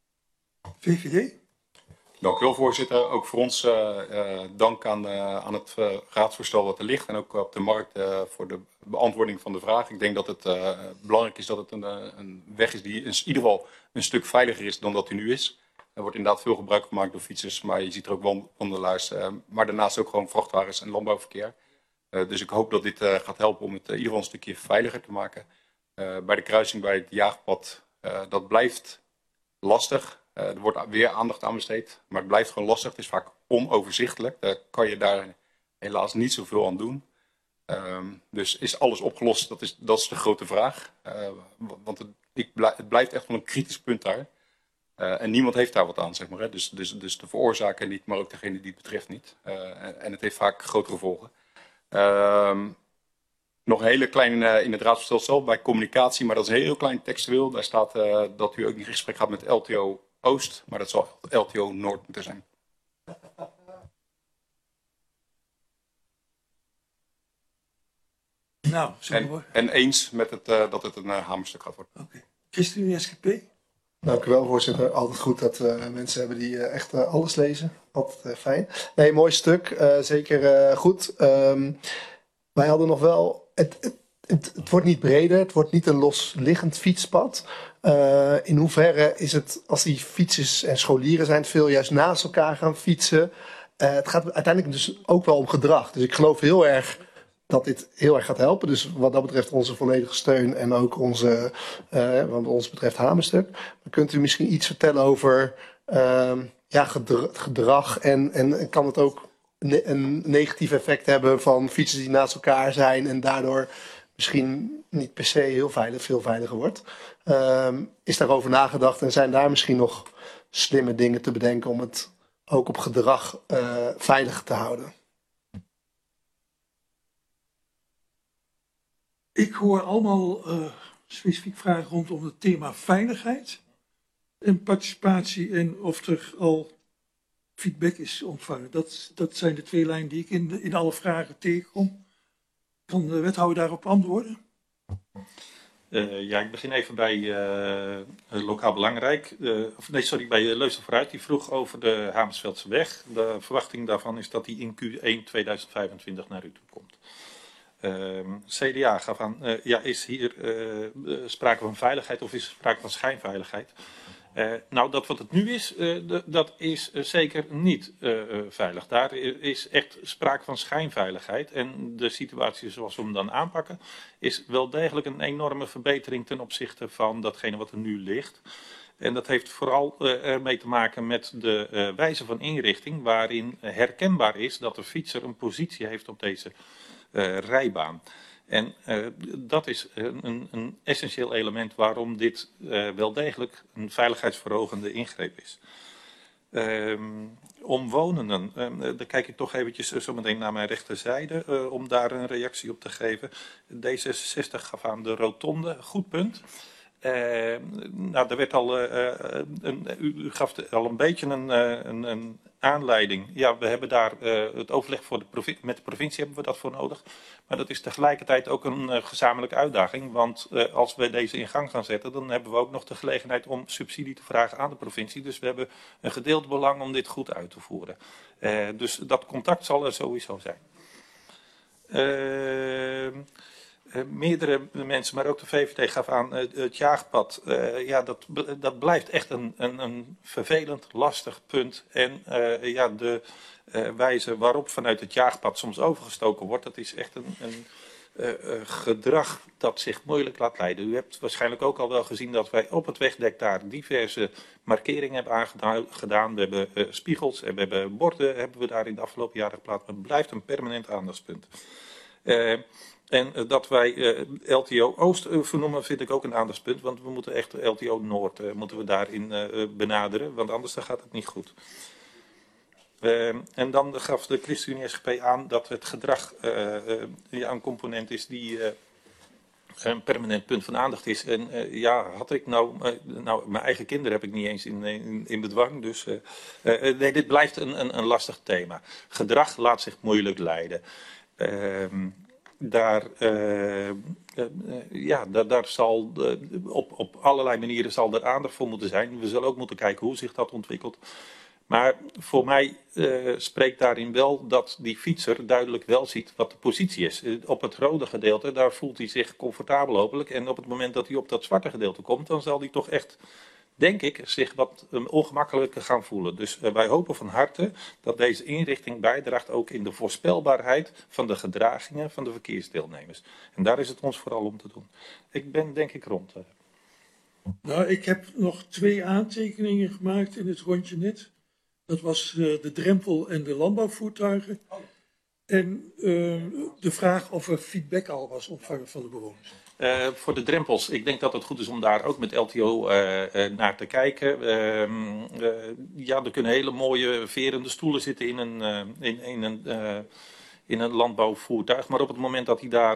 VVD? Dank u wel, voorzitter. Ook voor ons dank aan het raadsvoorstel wat er ligt en ook op de markt voor de beantwoording van de vraag. Ik denk dat het belangrijk is dat het een weg is die in ieder geval een stuk veiliger is dan dat die nu is. Er wordt inderdaad veel gebruik gemaakt door fietsers, maar je ziet er ook wandelaars, maar daarnaast ook gewoon vrachtwagens en landbouwverkeer. Dus ik hoop dat dit gaat helpen om het in ieder geval een stukje veiliger te maken. Bij de kruising bij het jaagpad, dat blijft lastig. Er wordt weer aandacht aan besteed, maar het blijft gewoon lastig. Het is vaak onoverzichtelijk. Daar kan je daar helaas niet zoveel aan doen. Dus is alles opgelost? Dat is de grote vraag. Want het blijft echt wel een kritisch punt daar. En niemand heeft daar wat aan, zeg maar. Hè. Dus de veroorzaker niet, maar ook degene die het betreft niet. En het heeft vaak grotere gevolgen. Nog een hele kleine in het raadsvoorstel zelf bij communicatie, maar dat is een heel klein textueel. Daar staat dat u ook in gesprek gaat met LTO Oost, maar dat zal LTO Noord moeten zijn. Nou, en eens met dat het een hamerstuk gaat worden. Oké. ChristenUnie SGP? Dank u wel, voorzitter. Altijd goed dat we mensen hebben die echt alles lezen. Altijd fijn. Nee, mooi stuk. Zeker goed. Wij hadden nog wel... Het wordt niet breder, het wordt niet een losliggend fietspad. In hoeverre is het, als die fietsers en scholieren zijn, veel juist naast elkaar gaan fietsen. Het gaat uiteindelijk dus ook wel om gedrag. Dus ik geloof heel erg dat dit heel erg gaat helpen. Dus wat dat betreft onze volledige steun en ook onze, wat ons betreft hamerstuk. Maar kunt u misschien iets vertellen over gedrag en kan het ook een negatief effect hebben van fietsers die naast elkaar zijn en daardoor misschien niet per se veel veiliger wordt. Is daarover nagedacht en zijn daar misschien nog slimme dingen te bedenken om het ook op gedrag veilig te houden? Ik hoor allemaal specifiek vragen rondom het thema veiligheid en participatie en of er al feedback is ontvangen. Dat zijn de twee lijnen die ik in alle vragen tegenkom. Kan de wethouder daarop antwoorden? Ja, ik begin even bij lokaal belangrijk. Bij Leusden vooruit. Die vroeg over de Hamersveldse weg. De verwachting daarvan is dat die in Q1 2025 naar u toe komt. CDA gaf aan, is hier sprake van veiligheid of is er sprake van schijnveiligheid? Nou, dat wat het nu is, dat is zeker niet veilig. Daar is echt sprake van schijnveiligheid. En de situatie zoals we hem dan aanpakken, is wel degelijk een enorme verbetering ten opzichte van datgene wat er nu ligt. En dat heeft vooral ermee te maken met de wijze van inrichting, waarin herkenbaar is dat de fietser een positie heeft op deze rijbaan. En dat is een essentieel element waarom dit wel degelijk een veiligheidsverhogende ingreep is. Omwonenden, daar kijk ik toch eventjes zo meteen naar mijn rechterzijde om daar een reactie op te geven. D66 gaf aan de rotonde, goed punt. Nou, er werd al, u gaf al een beetje een aanleiding. Ja, we hebben daar het overleg met de provincie hebben we dat voor nodig. Maar dat is tegelijkertijd ook een gezamenlijke uitdaging. Want als we deze in gang gaan zetten, dan hebben we ook nog de gelegenheid om subsidie te vragen aan de provincie. Dus we hebben een gedeeld belang om dit goed uit te voeren. Dus dat contact zal er sowieso zijn. Meerdere mensen, maar ook de VVD gaf aan het jaagpad. Ja, dat blijft echt een vervelend, lastig punt. En ja, de wijze waarop vanuit het jaagpad soms overgestoken wordt, dat is echt een gedrag dat zich moeilijk laat leiden. U hebt waarschijnlijk ook al wel gezien dat wij op het wegdek daar diverse markeringen hebben aangedaan. We hebben spiegels en we hebben borden hebben we daar in de afgelopen jaren geplaatst. Maar het blijft een permanent aandachtspunt. En dat wij LTO Oost vernoemen vind ik ook een aandachtspunt. Want we moeten echt LTO Noord moeten we daarin benaderen. Want anders dan gaat het niet goed. En dan gaf de ChristenUnie SGP aan dat het gedrag een component is die een permanent punt van aandacht is. En ja, had ik nou mijn eigen kinderen heb ik niet eens in bedwang. Dus nee, dit blijft een lastig thema. Gedrag laat zich moeilijk leiden. Daar zal op allerlei manieren zal er aandacht voor moeten zijn. We zullen ook moeten kijken hoe zich dat ontwikkelt. Maar voor mij spreekt daarin wel dat die fietser duidelijk wel ziet wat de positie is. Op het rode gedeelte, daar voelt hij zich comfortabel hopelijk. En op het moment dat hij op dat zwarte gedeelte komt, dan zal hij toch echt, denk ik, zich wat ongemakkelijker gaan voelen. Dus wij hopen van harte dat deze inrichting bijdraagt ook in de voorspelbaarheid van de gedragingen van de verkeersdeelnemers. En daar is het ons vooral om te doen. Ik ben denk ik rond. Nou, ik heb nog 2 aantekeningen gemaakt in het rondje net. Dat was de drempel en de landbouwvoertuigen. En de vraag of er feedback al was ontvangen van de bewoners. Voor de drempels, ik denk dat het goed is om daar ook met LTO naar te kijken. Ja, er kunnen hele mooie verende stoelen zitten in een landbouwvoertuig. Maar op het moment dat hij daar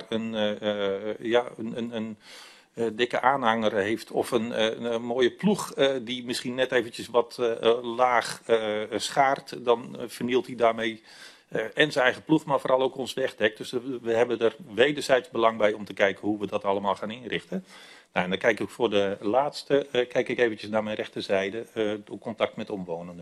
een dikke aanhanger heeft of een mooie ploeg die misschien net eventjes wat laag schaart, dan vernielt hij daarmee en zijn eigen ploeg, maar vooral ook ons wegdek. Dus we hebben er wederzijds belang bij om te kijken hoe we dat allemaal gaan inrichten. Nou, en dan kijk ik voor de laatste, kijk ik eventjes naar mijn rechterzijde, door contact met omwonenden.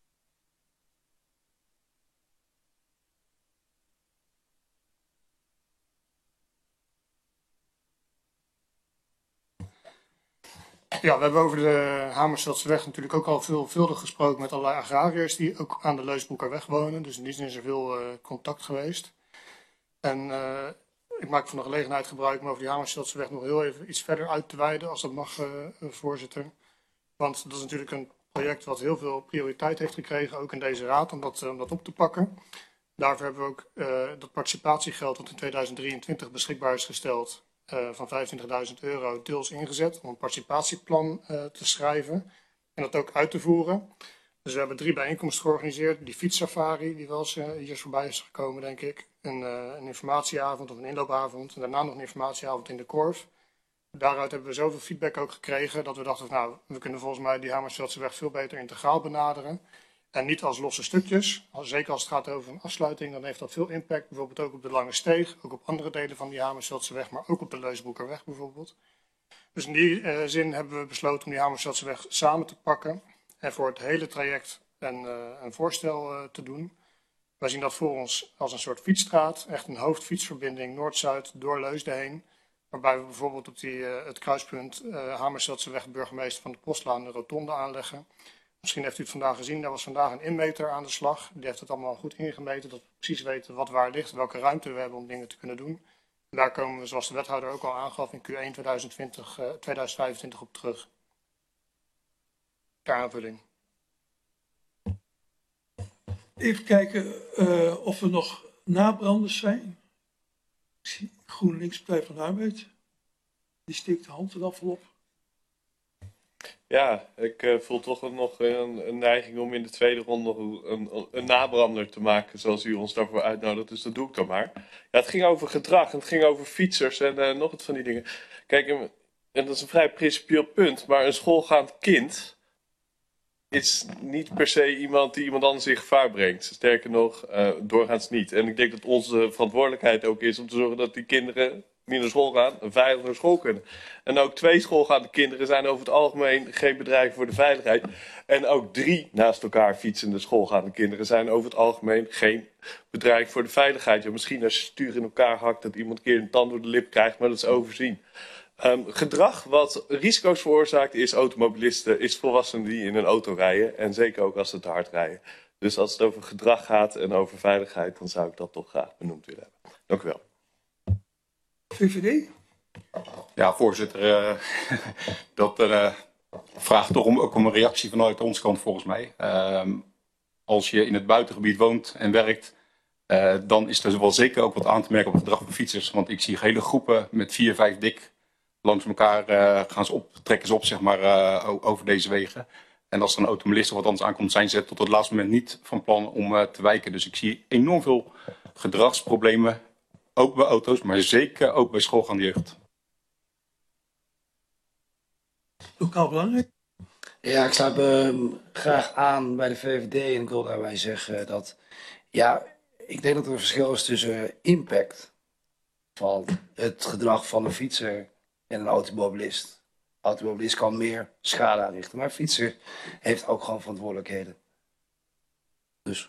Ja, we hebben over de Hamerstadseweg natuurlijk ook al veelvuldig gesproken met allerlei agrariërs die ook aan de Leusbroekerweg wonen. Dus in die zin is er veel contact geweest. En ik maak van de gelegenheid gebruik om over die Hamerstadseweg nog heel even iets verder uit te wijden, als dat mag, voorzitter. Want dat is natuurlijk een project wat heel veel prioriteit heeft gekregen, ook in deze raad, om dat op te pakken. Daarvoor hebben we ook dat participatiegeld dat in 2023 beschikbaar is gesteld, van €25.000 deels ingezet om een participatieplan te schrijven en dat ook uit te voeren. Dus we hebben 3 bijeenkomsten georganiseerd. Die fietssafari, die wel eens hier voorbij is gekomen, denk ik. Een informatieavond of een inloopavond. En daarna nog een informatieavond in de Korf. Daaruit hebben we zoveel feedback ook gekregen dat we dachten, nou, we kunnen volgens mij die Hamerstadseweg veel beter integraal benaderen. En niet als losse stukjes. Zeker als het gaat over een afsluiting, dan heeft dat veel impact. Bijvoorbeeld ook op de Lange Steeg, ook op andere delen van die Hamerstadseweg, maar ook op de Leusbroekerweg bijvoorbeeld. Dus in die zin hebben we besloten om die Hamerstadseweg samen te pakken en voor het hele traject een voorstel te doen. Wij zien dat voor ons als een soort fietsstraat, echt een hoofdfietsverbinding Noord-Zuid door Leusden heen. Waarbij we bijvoorbeeld op het kruispunt Hamerstadseweg burgemeester van de Postlaan een rotonde aanleggen. Misschien heeft u het vandaag gezien, daar was vandaag een inmeter aan de slag. Die heeft het allemaal goed ingemeten, dat we precies weten wat waar ligt, welke ruimte we hebben om dingen te kunnen doen. En daar komen we, zoals de wethouder ook al aangaf, in Q1 2025 op terug. Ter aanvulling. Even kijken of er nog nabranders zijn. Ik zie GroenLinks Partij van de Arbeid. Die steekt de hand er al volop. Ja, ik voel toch nog een neiging om in de tweede ronde nog een nabrander te maken, zoals u ons daarvoor uitnodigt. Dus dat doe ik dan maar. Ja, het ging over gedrag, het ging over fietsers en nog wat van die dingen. Kijk, en dat is een vrij principieel punt, maar een schoolgaand kind is niet per se iemand die iemand anders in gevaar brengt. Sterker nog, doorgaans niet. En ik denk dat onze verantwoordelijkheid ook is om te zorgen dat die kinderen die naar school gaan, veilig naar school kunnen. En ook 2 schoolgaande kinderen zijn over het algemeen geen bedreiging voor de veiligheid. En ook 3 naast elkaar fietsende schoolgaande kinderen zijn over het algemeen geen bedreiging voor de veiligheid. Ja, misschien als je stuur in elkaar hakt dat iemand een keer een tand door de lip krijgt, maar dat is overzien. Gedrag wat risico's veroorzaakt is automobilisten, is volwassenen die in een auto rijden. En zeker ook als ze te hard rijden. Dus als het over gedrag gaat en over veiligheid, dan zou ik dat toch graag benoemd willen hebben. Dank u wel. VVD? Ja, voorzitter, dat vraagt toch ook om een reactie vanuit onze kant volgens mij. Als je in het buitengebied woont en werkt, dan is er wel zeker ook wat aan te merken op het gedrag van fietsers. Want ik zie hele groepen met 4, 5 dik langs elkaar trekken ze op zeg maar, over deze wegen. En als er een automobilist of wat anders aankomt, zijn ze tot het laatste moment niet van plan om te wijken. Dus ik zie enorm veel gedragsproblemen, ook bij auto's, maar zeker ook bij schoolgaande jeugd. Lokaal belangrijk? Ja, ik sluit me graag aan bij de VVD en ik wil daarbij zeggen dat, ja, ik denk dat er een verschil is tussen impact van het gedrag van een fietser en een automobilist. Een automobilist kan meer schade aanrichten, maar een fietser heeft ook gewoon verantwoordelijkheden. Dus.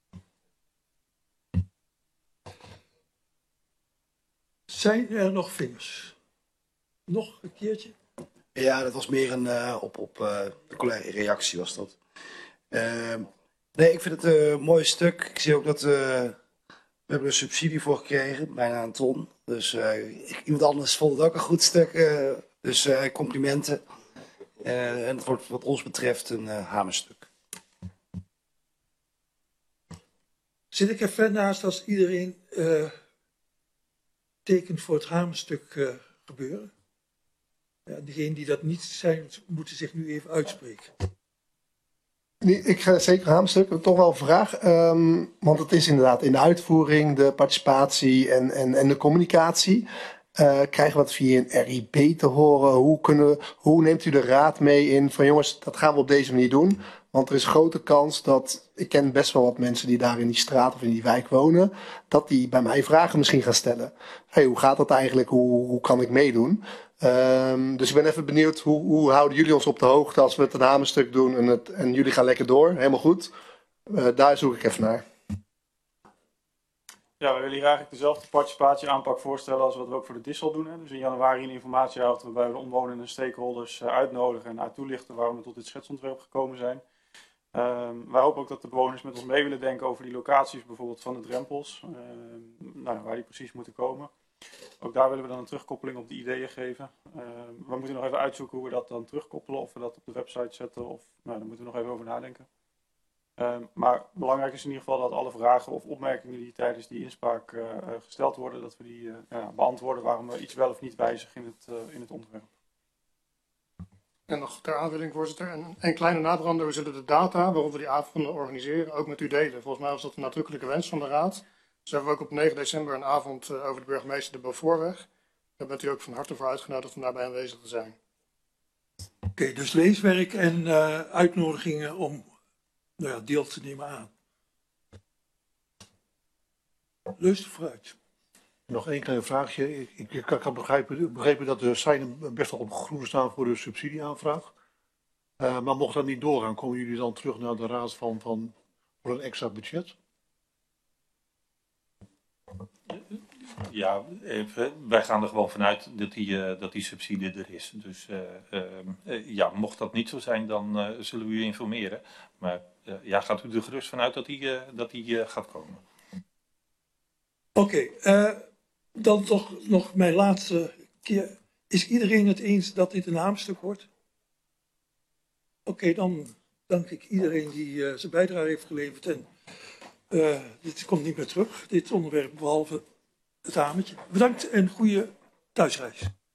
Zijn er nog vingers? Nog een keertje? Ja, dat was meer een op de collega-reactie was dat. Nee, ik vind het een mooi stuk. Ik zie ook dat we hebben een subsidie voor gekregen, bijna een ton. Dus iemand anders vond het ook een goed stuk. Dus complimenten. En het wordt wat ons betreft een hamerstuk. Zit ik er ver naast als iedereen tekent voor het hamerstuk gebeuren? Ja, degenen die dat niet zijn, moeten zich nu even uitspreken. Nee, ik ga zeker hamerstuk. Toch wel een vraag. Want het is inderdaad in de uitvoering, de participatie en de communicatie. Krijgen we het via een RIB te horen? Hoe neemt u de raad mee in van jongens, dat gaan we op deze manier doen? Want er is grote kans dat, ik ken best wel wat mensen die daar in die straat of in die wijk wonen, dat die bij mij vragen misschien gaan stellen. Hey, hoe gaat dat eigenlijk? Hoe kan ik meedoen? Dus ik ben even benieuwd, hoe houden jullie ons op de hoogte als we het een hamerstuk doen en jullie gaan lekker door? Helemaal goed. Daar zoek ik even naar. Ja, we willen hier eigenlijk dezelfde participatieaanpak voorstellen als wat we ook voor de Dissel doen. Hè. Dus in januari een informatieavond waarbij we de omwonenden stakeholders uitnodigen en toelichten waarom we tot dit schetsontwerp gekomen zijn. Wij hopen ook dat de bewoners met ons mee willen denken over die locaties, bijvoorbeeld van de drempels, waar die precies moeten komen. Ook daar willen we dan een terugkoppeling op die ideeën geven. We moeten nog even uitzoeken hoe we dat dan terugkoppelen, of we dat op de website zetten, of daar moeten we nog even over nadenken. Maar belangrijk is in ieder geval dat alle vragen of opmerkingen die tijdens die inspraak gesteld worden, dat we die beantwoorden waarom we iets wel of niet wijzigen in het ontwerp. En nog ter aanvulling, voorzitter, een kleine nabrander. We zullen de data waarop we die avonden organiseren ook met u delen. Volgens mij was dat een nadrukkelijke wens van de Raad. Dus hebben we ook op 9 december een avond over de burgemeester de Beaufortweg. Daar bent u ook van harte voor uitgenodigd om daarbij aanwezig te zijn. Oké, dus leeswerk en uitnodigingen om deel te nemen aan. Leus vooruit. Nog één klein vraagje. Ik had begrepen dat de seinen best wel op groen staan voor de subsidieaanvraag. Maar mocht dat niet doorgaan, komen jullie dan terug naar de raad voor een extra budget? Ja, wij gaan er gewoon vanuit dat die subsidie er is. Dus mocht dat niet zo zijn, dan zullen we u informeren. Maar gaat u er gerust vanuit dat die gaat komen. Oké, dan toch nog mijn laatste keer. Is iedereen het eens dat dit een hamerstuk wordt? Oké, dan dank ik iedereen die zijn bijdrage heeft geleverd. En dit komt niet meer terug, dit onderwerp, behalve het hamertje. Bedankt en goede thuisreis.